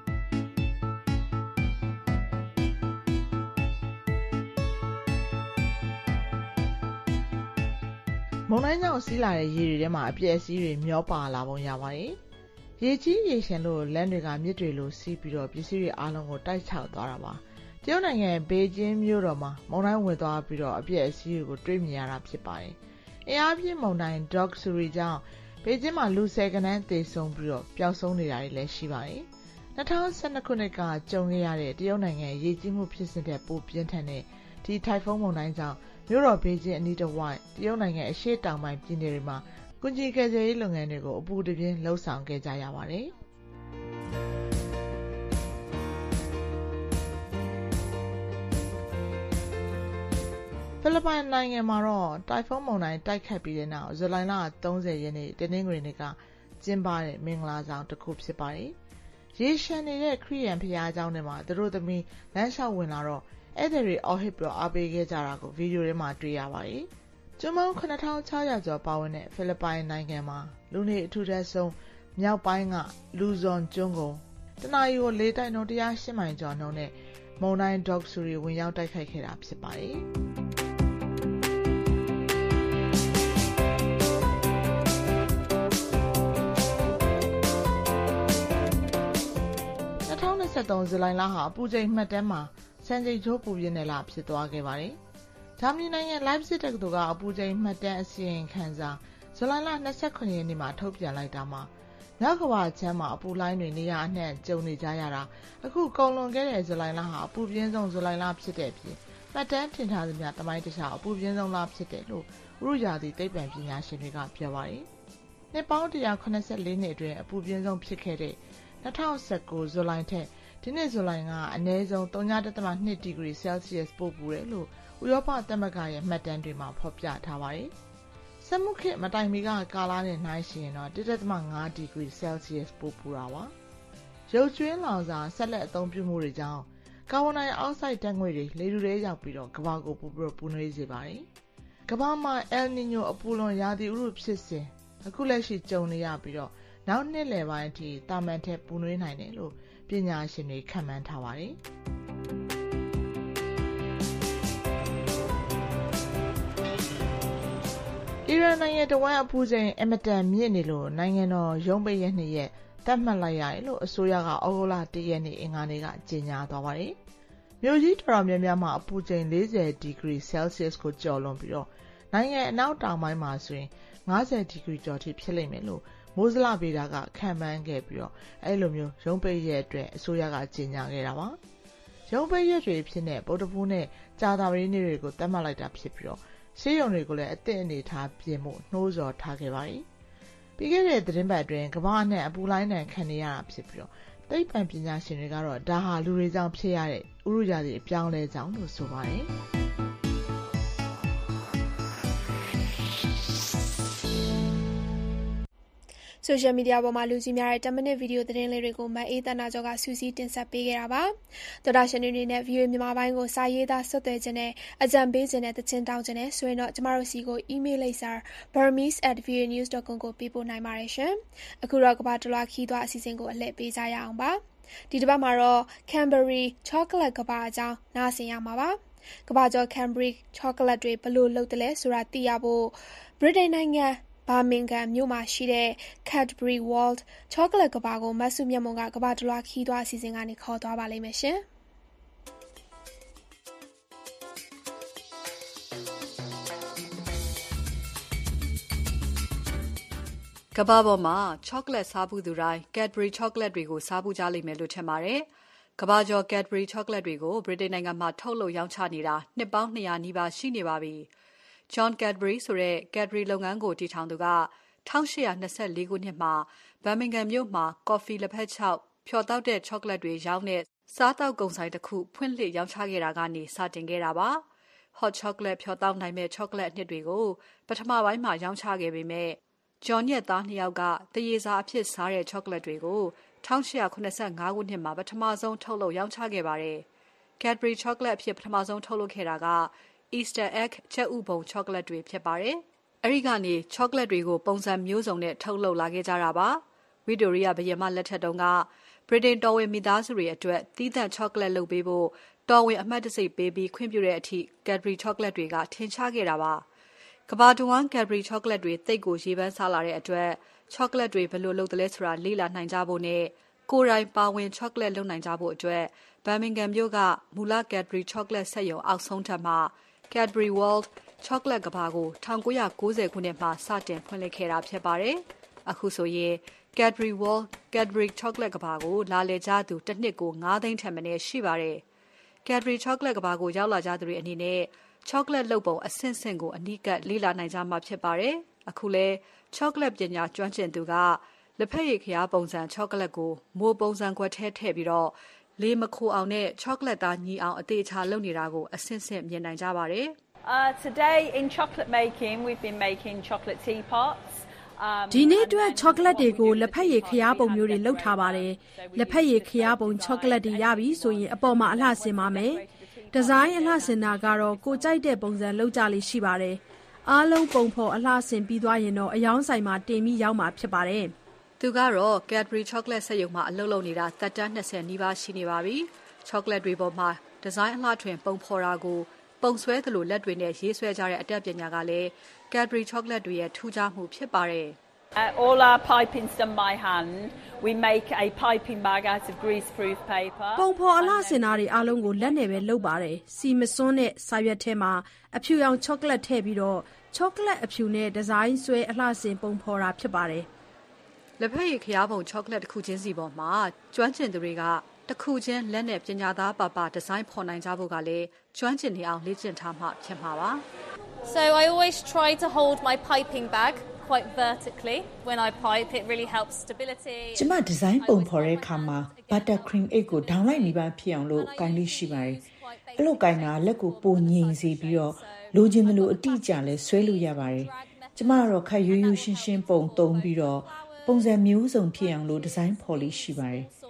မုန်တိုင်းကြောင့်စီးလာတဲ့ရေတွေထဲမှာအပြည့်အစည်းတွေမျောပါလာပုံရပါတယ်။ရေကြီးရေရှင်လို့လမ်းတွေကမြစ်တွေလိုစီးပြီးတော့ပစ္စည်းတွေအားလုံးကိုတိုက်ချောက်သွားတာပါ။တရုတ်နိုင်ငံဘေကျင်းမြို့တော်မှာမုန်တိုင်းဝင်သွားပြီးတော့အပြည့်အစည်းတွေကိုတွေ့မြင်ရတာဖြစ်ပါတယ်။အင်အားပြင်းမုန်တိုင်းဒေါ့ဆူရီကြောင့်ဘေကျင်းမှာလူဆယ်ကနန်းသေဆုံးပြီးတော့ပျောက်ဆုံးနေတာတွေလည်းရှိပါတယ်။၂၀၁၂ခုနှစ်ကကြုံခဲ့ရတဲ့တရုတ်နိုင်ငံရေကြီးမှုဖြစ်စဉ်တဲ့ပိုပြင်းထန်တဲ့ဒီထိုင်ဖုန်းမုန်တိုင်းကြောင့်မြို့တော်ဘေကျင်းအနီးတစ်ဝိုက်တရုတ်နိုင်ငံအရှေ့တောင်ပိုင်းပြည်နယ်တွေမှာကုညီကယ်ဆယ်ရေးလုပ်ငန်းတွေကိုအပူတပြင်းလှုပ်ဆောင်ခဲ့ကြရပါတယ်။ဖိလစ်ပိုင်နိုင်ငံမှာတော့တိုင်ဖုန်းမုန်တိုင်းတိုက်ခတ်ပြီးတဲ့နောက်ဇူလိုင်လ၃၀ရက်နေ့တနင်္ဂနွေနေ့ကကျင်းပတဲ့မင်္ဂလာဆောင်တစ်ခုဖြစ်ပါတယ်။ရေရှမ်းနေတဲ့ခရစ်ယာန်ဘုရားကျောင်းထဲမှာသူတို့သမီးလမ်းလျှောက်ဝင်လာတော့ဧည့်သည်တွေအော်ဟစ်ပြီးအားပေးခဲ့ကြတာကိုဗီဒီယိုထဲမှာတွေ့ရပါတယ်။ကျွန်းပေါင်း၇ထောင်၆ရာကျော်ပါဝင်တဲ့ဖိလစ်ပိုင်နိုင်ငံမှာလူနေအထူထပ်ဆုံးမြောက်ပိုင်းကလူဇွန်ကျွန်းကိုတနအီကိုလေးတိုက်နှုန်း၁၀၈မိုင်ကျော်နှုန်းနဲ့မုန်တိုင်းဒေါ့ဆူရီဝင်ရောက်တိုက်ခိုက်ခဲ့တာဖြစ်ပါတယ်။၂၀၂၃ဇူလိုင်လဟာအပူချိန်မှတ်တမ်းမှာစံချိန်ချိုးပူပြင်းတဲ့လဖြစ်သွားခဲ့ပါတယ်။ဂျာမနီနိုင်ငံလိုက်ပဇစ်တက္ကသိုလ်ကအပူချိန်မှတ်တမ်းအစီရင်ခံစာဇူလိုင်လ၂၇ရက်နေ့မှာထုတ်ပြန်လိုက်တာမှာမြောက်ကမ္ဘာခြမ်းမှာအပူလှိုင်းတွေနေရာအနှံ့ကြုံနေကြရတာအခုကုန်လွန်ခဲ့တဲ့ဇူလိုင်လဟာအပူပြင်းဆုံးဇူလိုင်လဖြစ်တဲ့အပြင်မှတ်တမ်းတင်ထားသမျှတမိုင်းတခြားအပူပြင်းဆုံးလဖြစ်တယ်လို့ဥရောရာသီသိပ္ပံပညာရှင်တွေကပြောပါတယ်။နှစ်ပေါင်း၁၇၄နှစ်အတွင်းအပူပြင်းဆုံးဖြစ်ခဲ့တဲ့၂၀၁၉ဇူလိုင်ထက်ဒီနှစ်ဇူလိုင်ကအနည်းဆုံးဝ.၂ဒီဂရီဆဲလ်စီယပ်ပိုပူတယ်လို့ဥရောပသမဂ္ဂရဲ့မှတ်တမ်းတွေမှာဖော်ပြထားပါတယ်။စက်မှုခေတ်မတိုင်မီကကာလနဲ့နှိုင်းယှဉ်ရင်တော့၁.၅ဒီဂရီဆဲလ်စီယပ်ပိုပူတာပါ။ရုပ်ကြွင်းလောင်စာဆက်လက်အသုံးပြုမှုတွေကြောင့်ကာဗွန်ဒိုင်အောက်ဆိုက်ဓာတ်ငွေ့တွေလေထုထဲရောက်ပြီးတော့ကမ္ဘာကိုပိုပြီးပူနွေးစေပါတယ်။ကမ္ဘာမှာ El Niño အပူလွန်ရာသီဥတုဖြစ်စဉ်အခုလက်ရှိကြုံနေရပြီးတော့နောက်နှစ်လယ်ပိုင်းအထိတာမန်ထက်ပူနွေးနိုင်တယ်လို့ပညာရှင်တွေခန့်မှန်းထားပါတယ်။အီရန်နိုင်ငံတဝန်းအပူချိန်အင်မတန်မြင့်နေလို့နိုင်ငံတော်ရုံးပိတ်ရက်နှစ်ရက်သတ်မှတ်လိုက်ရတယ်လို့အစိုးရကဩဂုတ်လတစ်ရက်နေ့အင်္ဂါနေ့ကကြေညာသွားပါတယ်။မြို့ကြီးတော်တော်များများမှာအပူချိန်၄၀ဒီဂရီဆဲလ်ဆီးယပ်စ်ကိုကျော်လွန်ပြီးတော့နိုင်ငံအနောက်တောင်ပိုင်းမှာဆိုရင်၅၀ဒီဂရီကျော်ထိဖြစ်လိမ့်မယ်လို့မိုးဇလဗေဒကခန့်မှန်းခဲ့ပြီးတော့အဲ့လိုမျိုးရုံးပိတ်ရက်အတွက်အစိုးရကကြေညာခဲ့တာပါ။ရုံးပိတ်ရက်တွေဖြစ်တဲ့ဗုဒ္ဓဘုနဲ့ကြာသပတေးနေ့တွေကိုသတ်မှတ်လိုက်တာဖြစ်ပြီးတော့ရှေးရုံတွေကိုလည်းအသင့်အနေထားပြင်မှုနှိုးဆော်ထားခဲ့ပါတယ်။ပြီးခဲ့တဲ့သတင်းပတ်အတွင်းကမ္ဘာအနှံ့အပူလိုင်းတန်ခံနေရတာဖြစ်ပြီးတော့သိပ္ပံပညာရှင်တွေကတော့ဒါဟာလူတွေကြောင့်ဖြစ်ရတဲ့ဥရုရာသီအပြောင်းလဲကြောင့်လို့ဆိုပါတယ်။ဆိုရှယ်မီဒီယာပေါ်မှာလူကြီးများတဲ့ten minute ဗီဒီယိုသတင်းလေးတွေကိုမအေးသနာကျော်ကစူးစီးတင်ဆက်ပေးခဲ့တာပါ။သောတာရှင်တွေအနေနဲ့ ဗီအိုအေ မြန်မာပိုင်းကိုစာရေးသားဆက်သွယ်ခြင်းနဲ့အကြံပေးခြင်းနဲ့သချင်းတောင်းခြင်းနဲ့ဆိုရင်တော့ကျမတို့စီကို email လိပ်စာ burmese at v o a news dot com ကိုပေးပို့နိုင်ပါတယ်ရှင်။အခုတော့ကမ္ဘာတစ်လွှာခီးသွားအစီအစဉ်ကိုအလှည့်ပေးကြရအောင်ပါ။ဒီတစ်ပတ်မှာတော့ Cadbury chocolate ကမ္ဘာအကြောင်းနားဆင်ရမှာပါ။ကမ္ဘာကျော် Cadbury chocolate တွေဘယ်လိုလုပ်တယ်လဲဆိုတာသိရဖို့ဗြိတိန်နိုင်ငံဘာမင်ဂမ်မြို့မှာရှိတဲ့ Cadbury World ချောကလက်ကဘာကိုမဆုမြတ်မုံကကဘာတလွှာခီးသွားအစီအစဉ်ကနေခေါ်သွားပါလိမ့်မယ်ရှင်ကဘာပေါ်မှာ chocolate စားဘူးသူတိုင်း Cadbury chocolate တွေကိုစားဘူးကြလိမ့်မယ်လို့ထင်ပါတယ်။ကဘာကျော် Cadbury chocolate တွေကိုဗြိတိန်နိုင်ငံမှာထုတ်လုပ်ရောင်းချနေတာနှစ်ပေါင်း၂၀၀နီးပါးရှိနေပါပြီ။ John Cadbury ဆိုတဲ့ Cadbury လုပ်ငန်းကိုတည်ထောင်သူက၁၈၂၄ခုနှစ်မှာ Birmingham မြို့မှာကော်ဖီလက်ဖက်ခြောက်ဖျော်တောက်တဲ့ chocolate တွေရောင်းတဲ့စားတောက်ကုန်ဆိုင်တစ်ခုဖွင့်လှစ်ရောင်းချခဲ့တာကနေစတင်ခဲ့တာပါ။ Hot chocolate ဖျော်တောက်နိုင်မဲ့ chocolate အနှစ်တွေကိုပထမပိုင်းမှာရောင်းချခဲ့ပေမဲ့ John ရဲ့သားနှစ်ယောက်ကတရေစာအဖြစ်စားတဲ့ chocolate တွေကို၁၈၇၅ခုနှစ်မှာပထမဆုံးထုတ်လုပ်ရောင်းချခဲ့ပါတယ်။ Cadbury chocolate အဖြစ်ပထမဆုံးထုတ်လုပ်ခဲ့တာကEaster egg ကြက်ဥပုံ chocolate တွေဖြစ်ပါတယ်။အဲဒီကနေ chocolate တွေကိုပုံစံမျိုးစုံနဲ့ထုတ်လုပ်လာခဲ့ကြတာပါ။ Victoria ဘုရင်မလက်ထက်တုန်းကဗြိတိန်တော်ဝင်မိသားစုတွေအတွက်သီးသန့် chocolate လုပ်ပေးဖို့တော်ဝင်အမှတ်တံဆိပ်ပေးပြီးခွင့်ပြုတဲ့အထိ Cadbury chocolate တွေကထင်ရှားခဲ့တာပါ။ကမ္ဘာတဝန်း Cadbury chocolate တွေသိပ်ကိုရေပန်းစားလာတဲ့အတွက် chocolate တွေဘယ်လိုလုပ်သလဲဆိုတာလေ့လာနိုင်ကြဖို့နဲ့ကိုယ်တိုင်ပါဝင် chocolate လုပ်နိုင်ကြဖို့အတွက် Birmingham မြို့ကမူလ Cadbury chocolate စက်ရုံအောက်ဆုံးထပ်မှာCadbury World ချောကလက်ကဘာကို၁၉၉၀ခုနှစ်မှာစတင်ဖွင့်လှစ်ခဲ့တာဖြစ်ပါတယ်။အခုဆိုရင် Cadbury World Cadbury ချောကလက်ကဘာကိုလာလည်ကြသူတစ်နှစ်ကို၅သိန်းထက်မနည်းရှိပါတယ်။ Cadbury ချောကလက်ကဘာကိုရောက်လာကြသူတွေအနေနဲ့ချောကလက်လုပ်ပုံအဆင့်ဆင့်ကိုအနီးကပ်လေ့လာနိုင်ကြမှာဖြစ်ပါတယ်။အခုလဲချောကလက်ပညာကျွမ်းကျင်သူကလက်ဖက်ရည်ခရားပုံစံချောကလက်ကိုမိုးပုံစံခွက်ထဲထည့်ပြီးတော့လေမခိုအောင်နဲ့ချောကလက်သားညီအောင်အသေးချာလုပ်နေတာကိုအဆင့်ဆင့်မြင်နိုင်ကြပါတယ်။ Uh, today in chocolate making we've been making chocolate teapots. ဒီနေ့အတွက် chocolate တွေကိုလက်ဖက်ရည်ခရားပုံမျိုးတွေလုပ်ထားပါတယ်။လက်ဖက်ရည်ခရားပုံ chocolate တွေရပြီဆိုရင်အပေါ်မှာအလှဆင်ပါမယ်။ဒီဇိုင်းအလှဆင်တာကတော့ကိုကြိုက်တဲ့ပုံစံလုပ်ကြလေးရှိပါတယ်။အားလုံးပုံဖော်အလှဆင်ပြီးသွားရင်တော့အယောင်ဆိုင်မှာတင်ပြီးရောက်မှာဖြစ်ပါတယ်။သူကတော့ Cadbury chocolate စက်ရုံမှာအလုပ်လုပ်နေတာသက်တမ်း၂၀နီးပါးရှိနေပါပြီ။ chocolate တွေပေါ်မှာဒီဇိုင်းအလှထွင်ပုံဖော်တာကိုပုံဆွဲသလိုလက်တွေနဲ့ရေးဆွဲကြတဲ့အတတ်ပညာကလည်း Cadbury chocolate တွေရဲ့ထူးခြားမှုဖြစ်ပါတယ်။ All our piping's done by hand. We make a piping bag out of greaseproof paper. ပုံဖော်အလှဆင်တာတွေအားလုံးကိုလက်နဲ့ပဲလုပ်ပါတယ်။စီမစွန်းတဲ့စာရွက်ထဲမှာအဖြူရောင် chocolate ထည့်ပြီးတော့ chocolate အဖြူနဲ့ဒီဇိုင်းဆွဲအလှဆင်ပုံဖော်တာဖြစ်ပါတယ်။လက်ဖက်ရည်ခရားပုံ chocolate တစ်ခုချင်းစီပေါ်မှာကျွမ်းကျင်သူတွေကတစ်ခုချင်းလက်နဲ့ပညာသားပါပါဒီဇိုင်းဖော်နိုင်ကြဖို့ကလည်းကျွမ်းကျင်နေအောင်လေ့ကျင့်ထားမှဖြစ်မှာပါ။ So I always try to hold my piping bag quite vertically when I pipe. It really helps stability. ကျမဒီဇိုင်းပုံဖော်တဲ့အခါမှာ butter cream egg ကိုဒေါင်းလိုက်နေပါဖြစ်အောင်လို့ကိုင်းလေးရှိပါတယ်။အဲ့လိုကိုင်းတာလက်ကိုပိုငြိမ်စေပြီးတော့လိုချင်တယ်လို့အတိအကျလဲဆွဲလို့ရပါတယ်။ကျမကတော့ခက်ရိုးရိုးရှင်းရှင်းပုံသုံးပြီးတော့ပုံစံမျိုးစုံဖြစ်အောင်လို့ဒီဇိုင်းဖော်လေးရှိပါတယ်။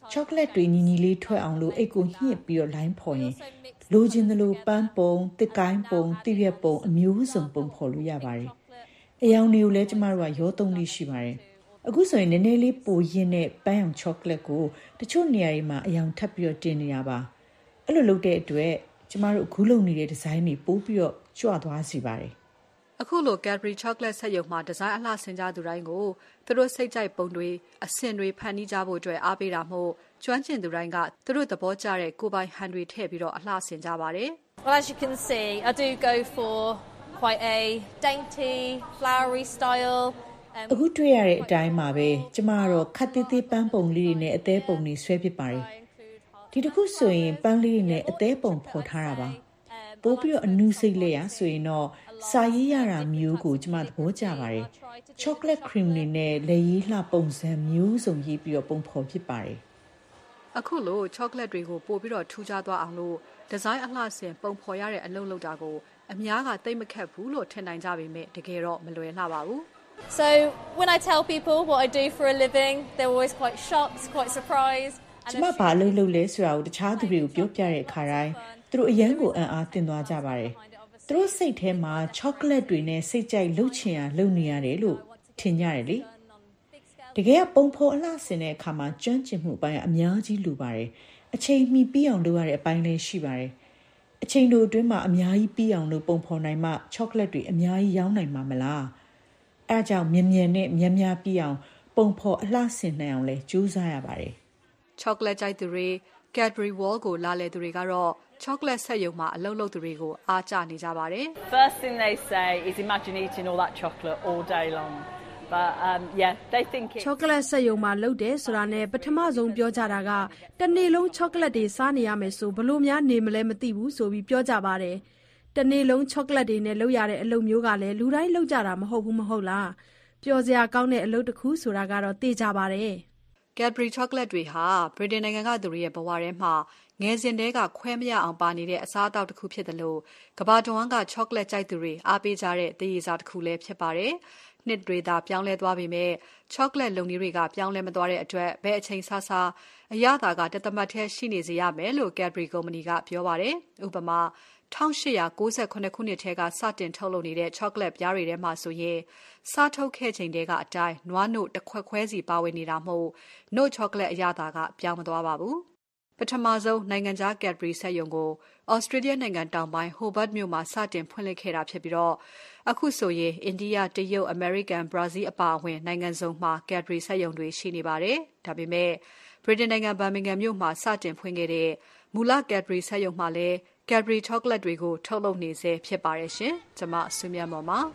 ချောကလက်တွေညီညီလေးထွက်အောင်လို့အိတ်ကိုညှစ်ပြီးတော့လိုင်းဖော်ရင်လိုချင်သလိုပန်းပုံတစ်ကိုင်းပုံတိရွက်ပုံအမျိုးစုံပုံဖော်လို့ရပါတယ်အယောင်တွေကိုလည်းကျမတို့ကရောသုံးလေးရှိပါတယ်အခုဆိုရင်နည်းနည်းလေးပိုရင်းတဲ့ပန်းရောင်ချောကလက်ကိုတချို့နေရာတွေမှာအယောင်ထပ်ပြီးတော့တင်နေရပါအဲ့လိုလုပ်တဲ့အတွက်ကျမတို့အခုလုပ်နေတဲ့ဒီဇိုင်းတွေပို့ပြီးတော့ကြွသွားစီပါတယ်အခုလို Cadbury Chocolate ဆက်ရုံမှာဒီဇိုင်းအလှဆင်ကြသူတိုင်းကိုသူတို့စိတ်ကြိုက်ပုံတွေအဆင့်တွေဖန်တီးကြဖို့အတွက်အားပေးတာမို့ကျွမ်းကျင်သူတိုင်းကသူတို့သဘောကျတဲ့ကိုယ်ပိုင်ဟန်တွေထည့်ပြီးတော့အလှဆင်ကြပါတယ် Well, as you can see, I do go for quite a dainty, flowery style. အခုတွေ့ရတဲ့အတိုင်းမှာပဲကျမကတော့ခတ်သေးသေးပန်းပုံလေးတွေနဲ့အသေးပုံတွေဆွဲဖြစ်ပါတယ်ဒီတစ်ခုဆိုရင်ပန်းလေးတွေနဲ့အသေးပုံဖော်ထားတာပါပို့ပြီးတော့အနူးစိတ်လက်ရဆိုရင်တော့စာရေးရတာမျိုးကိုကျမသဘောကျပါတယ်။ chocolate cream တွေနဲ့လက်ရေးလှပုံစံမျိုးစုံရေးပြီးတော့ပုံဖော်ဖြစ်ပါတယ်။အခုလို chocolate တွေကိုပို့ပြီးတော့ထူးခြားသွားအောင်လို့ဒီဇိုင်းအလှဆင်ပုံဖော်ရတဲ့အလုပ်လုပ်တာကိုအများကသိမခက်ဘူးလို့ထင်နိုင်ကြပေမဲ့တကယ်တော့မလွယ်လှပါဘူး။ So when I tell people what I do for a living, they're always quite shocked, quite surprised. ကျမဘာလုပ်လို့လဲဆိုတာကိုတခြားသူတွေကိုပြောပြတဲ့အခါတိုင်းသူတို့အရန်ကိုအံ့အားသင့်သွားကြပါတယ်သူတို့စိတ်ထဲမှာချောကလက်တွေနဲ့စိတ်ကြိုက်လှုပ်ချင်ရလှုပ်နေရတယ်လို့ထင်ကြတယ်လေတကယ်ကပုံဖော်အလှဆင်တဲ့အခါမှာကျွမ်းကျင်မှုအပိုင်းအများကြီးလိုပါတယ်အချိန်မီပြီးအောင်လုပ်ရတဲ့အပိုင်းလည်းရှိပါတယ်အချိန်တို့အတွင်းမှာအများကြီးပြီးအောင်လို့ပုံဖော်နိုင်မှချောကလက်တွေအများကြီးရောင်းနိုင်မှာမလားအဲအကြောင်းမြန်မြန်နဲ့မြန်မြန်ပြီးအောင်ပုံဖော်အလှဆင်နိုင်အောင်လဲကြိုးစားရပါတယ်ချောကလက်ကြိုက်သူတွေ Cadbury Wall ကိုလာလေသူတွေကတော့chocolate ဆက်ရုံမှာအလုပ်လုပ်သူတွေကိုအားကျနေကြပါတယ် First thing they say is imagine eating all that chocolate all day long. But um yeah, they think it chocolate ဆက်ရုံမှာလုပ်တယ်ဆိုတာနဲ့ပထမဆုံးပြောကြတာကတနေ့လုံး chocolate တွေစားနေရမယ်ဆိုဘလို့များနေမလဲမသိဘူးဆိုပြီးပြောကြပါတယ်တနေ့လုံး chocolate တွေနဲ့လုပ်ရတဲ့အလုပ်မျိုးကလည်းလူတိုင်းလုပ်ကြတာမဟုတ်ဘူးမဟုတ်လားပျော်စရာကောင်းတဲ့အလုပ်တစ်ခုဆိုတာကတော့သိကြပါတယ် Cadbury chocolate တွေဟာဗြိတိန်နိုင်ငံကသူတွေရဲ့ဘဝထဲမှာငယ်စဉ်တည်းကခွဲမရအောင်ပါနေတဲ့အစားအသောက်တစ်ခုဖြစ်တယ်လို့ကမ္ဘာတဝန်းက chocolate ကြိုက်သူတွေအားပေးကြတဲ့သရေစာတစ်ခုလည်းဖြစ်ပါတယ်။နှစ်တွေသာပြောင်းလဲသွားပေမဲ့ chocolate လုပ်နည်းတွေကပြောင်းလဲမသွားတဲ့အတွက်ဘယ်အချိန်စားစားအရသာကတသမတ်ထဲရှိနေစေရမယ်လို့ Cadbury ကုမ္ပဏီကပြောပါတယ်။ဥပမာ၁၈၉၇ခုနှစ်ထဲကစတင်ထုတ်လုပ်နေတဲ့ chocolate ပြားတွေထဲမှာဆိုရင်စားထုတ်ခဲ့ချိန်တည်းကအတိုင်းနွားနို့တစ်ခွက်ခွဲစီပါဝင်နေတာမို့နို့ chocolate အရသာကပြောင်းမသွားပါဘူးပထမဆုံးနိုင်ငံခြား Cadbury ဆက်ရုံကို Australia နိုင်ငံတောင်ပိုင်း Hobart မြို့မှာစတင်ဖွင့်လှစ်ခဲ့တာဖြစ်ပြီးတော့အခုဆိုရင် India, တရုတ်, American, Brazil အပါအဝင်နိုင်ငံစုံမှာ Cadbury ဆက်ရုံတွေရှိနေပါတယ်။ဒါပေမဲ့ဗြိတိန်နိုင်ငံ Birmingham မြို့မှာစတင်ဖွင့်ခဲ့တဲ့မူလ Cadbury ဆက်ရုံမှာလည်း Cadbury chocolate တွေကိုထုတ်လုပ်နေစေဖြစ်ပါတယ်ရှင်။ကျွန်မဆွေမြတ်မော်ပါ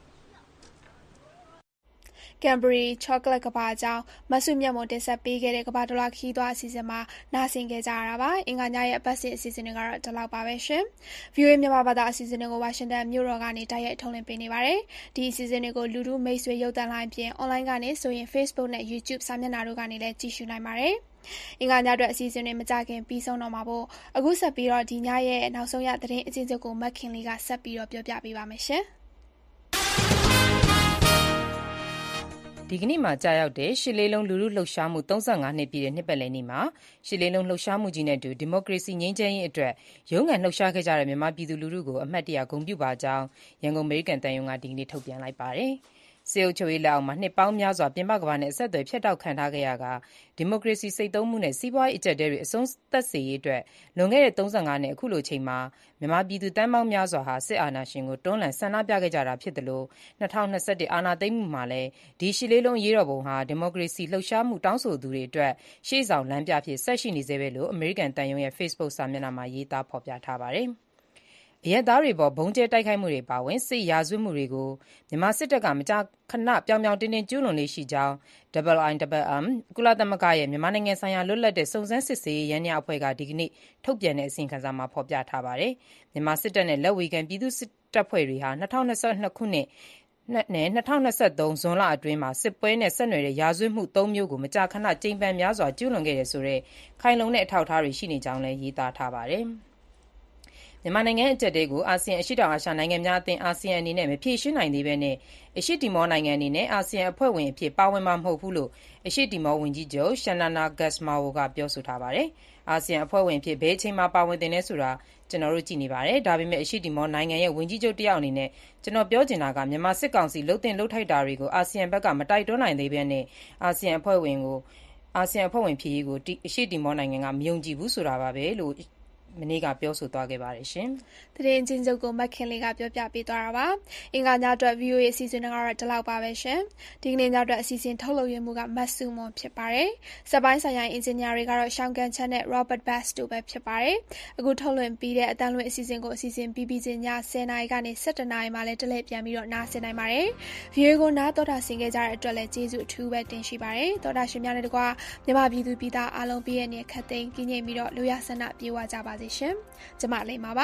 Cadbury chocolate ကဘာကြောင့်မဆုမြတ်မွန်တင်ဆက်ပေးခဲ့တဲ့ကဘာဒေါ်လာခီးသွားအစီအစဉ်မှာနားဆင်ခဲ့ကြရတာပါအင်္ဂါညရဲ့အပတ်စဉ်အစီအစဉ်တွေကတော့ဒီလောက်ပါပဲရှင် ဗီအိုအေ မြန်မာဘာသာအစီအစဉ်တွေကိုဝါရှင်တန်မြို့တော်ကနေတိုက်ရိုက်ထုတ်လွှင့်ပေးနေပါတယ်ဒီအစီအစဉ်တွေကိုလူထုမိတ်ဆွေရုပ်သံလိုင်းပြင် online ကနေဆိုရင် Facebook နဲ့ YouTube စာမျက်နှာတို့ကနေလည်းကြည့်ရှုနိုင်ပါတယ်အင်္ဂါညအတွက်အစီအစဉ်တွေမကြခင်ပြီးဆုံးတော့မှာပေါ့အခုဆက်ပြီးတော့ဒီညရဲ့နောက်ဆုံးရသတင်းအချင်းချင်းကိုမက်ခင်လေးကဆက်ပြီးတော့ပြောပြပေးပါမယ်ရှင်ဒီကနေ့မှာကြာရောက်တဲ့ရှစ်လေးလုံးလူထုလှုပ်ရှားမှု၃၅နှစ်ပြည့်တဲ့နှစ်ပတ်လည်နေ့မှာရှစ်လေးလုံးလှုပ်ရှားမှုကြီးနဲ့အတူဒီမိုကရေစီငြိမ်းချမ်းရေးအတွက်ရုန်းကန်လှုပ်ရှားခဲ့ကြတဲ့မြန်မာပြည်သူလူထုကိုအမှတ်တရဂုဏ်ပြုပါကြောင်းရန်ကုန်အမေရိကန်တန်ယုံကဒီကနေ့ထုတ်ပြန်လိုက်ပါတယ်။စစ်အုပ်ချုပ်ရေးလက်အောက်မှာနှစ်ပေါင်းများစွာပြင်ပကမ္ဘာနဲ့အဆက်အသွယ်ဖြတ်တောက်ခံထားခဲ့ရကာဒီမိုကရေစီစိတ်သုံးမှုနဲ့စီးပွားရေးအကျပ်အတည်းတွေအဆုံးသတ်စေရေးအတွက်လွန်ခဲ့တဲ့၃၅နှစ်အခုလိုချိန်မှာမြန်မာပြည်သူတန်းပေါင်းများစွာဟာစစ်အာဏာရှင်ကိုတွန်းလှန်ဆန္ဒပြခဲ့ကြတာဖြစ်တယ်လို့၂၀၂၁အာဏာသိမ်းမှုမှာလည်းဒီရှစ်လေးလုံးအရေးတော်ပုံဟာဒီမိုကရေစီလှုပ်ရှားမှုတောင်းဆိုသူတွေအတွက်ရှေ့ဆောင်လမ်းပြဖြစ်ဆက်ရှိနေစေပဲလို့အမေရိကန်တန်ယုံရဲ့ Facebook စာမျက်နှာမှာရေးသားဖော်ပြထားပါတယ်။အရပ်သားတွေပေါ်ဘုံကျဲတိုက်ခိုက်မှုတွေပါဝင်စစ်ရာဇဝတ်မှုတွေကိုမြန်မာစစ်တပ်ကမကြာခဏပြောင်ပြောင်တင်းတင်းကျူးလွန်လေးရှိကြောင်း I I M M ကုလသမဂ္ဂရဲ့မြန်မာနိုင်ငံဆိုင်ရာလွတ်လပ်တဲ့စုံစမ်းစစ်ဆေးရေးယန္တရားအဖွဲ့ကဒီကနေ့ထုတ်ပြန်တဲ့အစီရင်ခံစာမှာဖော်ပြထားပါတယ်။မြန်မာစစ်တပ်နဲ့လက်ဝေခံပြည်သူစစ်တပ်ဖွဲ့တွေဟာ၂၀၂၂ခုနှစ်နဲ့၂၀၂၃ဇွန်လအတွင်းမှာစစ်ပွဲနဲ့ဆက်နွယ်တဲ့ရာဇဝတ်မှု၃မျိုးကိုမကြာခဏကြိမ်ပန်များစွာကျူးလွန်ခဲ့တယ်ဆိုတဲ့ခိုင်လုံတဲ့အထောက်အထားတွေရှိနေကြောင်းလည်းရေးသားထားပါတယ်။မြန်မာနိုင်ငံအကျပ်အတည်းကိုအာဆီယံအရှေ့တောင်အာရှနိုင်ငံများအသင်းအာဆီယံအနေနဲ့မဖြေရှင်းနိုင်သေးဘဲနဲ့အရှေ့တီမောနိုင်ငံအနေနဲ့အာဆီယံအဖွဲ့ဝင်အဖြစ်ပါဝင်မှာမဟုတ်ဘူးလို့အရှေ့တီမောဝန်ကြီးချုပ် Xanana Gusmao ကပြောဆိုထားပါတယ်။အာဆီယံအဖွဲ့ဝင်အဖြစ်ဘယ်အချိန်မှာပါဝင်သင့်လဲဆိုတာကျွန်တော်တို့ကြည့်နေပါတယ်။ဒါပေမဲ့အရှေ့တီမောနိုင်ငံရဲ့ဝန်ကြီးချုပ်တယောက်အနေနဲ့ကျွန်တော်ပြောချင်တာကမြန်မာစစ်ကောင်စီလှုပ်တင်လှုပ်ထိုက်တာတွေကိုအာဆီယံဘက်ကမတိုက်တွန်းနိုင်သေးဘဲနဲ့အာဆီယံအဖွဲ့ဝင်ကိုအာဆီယံအဖွဲ့ဝင်ဖြစ်ရေးကိုအရှေ့တီမောနိုင်ငံကမယုံကြည်ဘူးဆိုတာပါပဲလို့မနေ့ကပြောဆိုသွားခဲ့ပါတယ်ရှင်။သတင်းချင်းချုပ်ကိုမက်ခင်လေးကပြောပြပေးသွားတာပါ။အင်္ဂါညအတွက် ဗီအိုအေ အစီအစဉ်ကတော့ဒီလောက်ပါပဲရှင်။ဒီကနေ့ညအတွက်အစီအစဉ်ထုတ်လုပ်ရမှုကမတ်စုမွန်ဖြစ်ပါတယ်။စက်ပိုင်းဆိုင်ရာအင်ဂျင်နီယာတွေကတော့ရှောင်းကန်ချက်နဲ့ Robert Bass တို့ပဲဖြစ်ပါတယ်။အခုထုတ်လွှင့်ပြီးတဲ့အတန်းလွှင့်အစီအစဉ်ကိုအစီအစဉ်ပြီးပြီးချင်းညဆယ်နာရီကနေ၁၇နာရီမှလည်းတလဲပြန်ပြီးတော့နားဆင်နိုင်ပါတယ်။ ဗီအိုအေကိုနားတော်တာဆင်ခဲ့ကြတဲ့အတွက်လည်းကျေးဇူးအထူးပဲတင်ရှိပါတယ်။တော်တာရှင်များနဲ့တကွာမြန်မာပြည်သူပြည်သားအားလုံးပြည့်ရဲ့နေခတ်သိမ်းကြီးငြိမ်ပြီးတော့လူရဆန္ဒပြေဝကြပါစေရှင်။ကျမလေးမှာပါ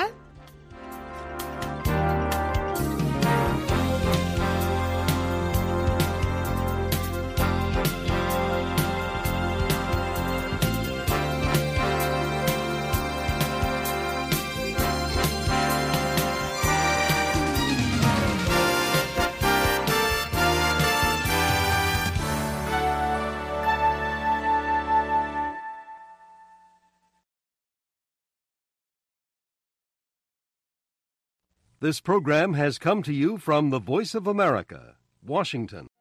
This program has come to you from the Voice of America, Washington.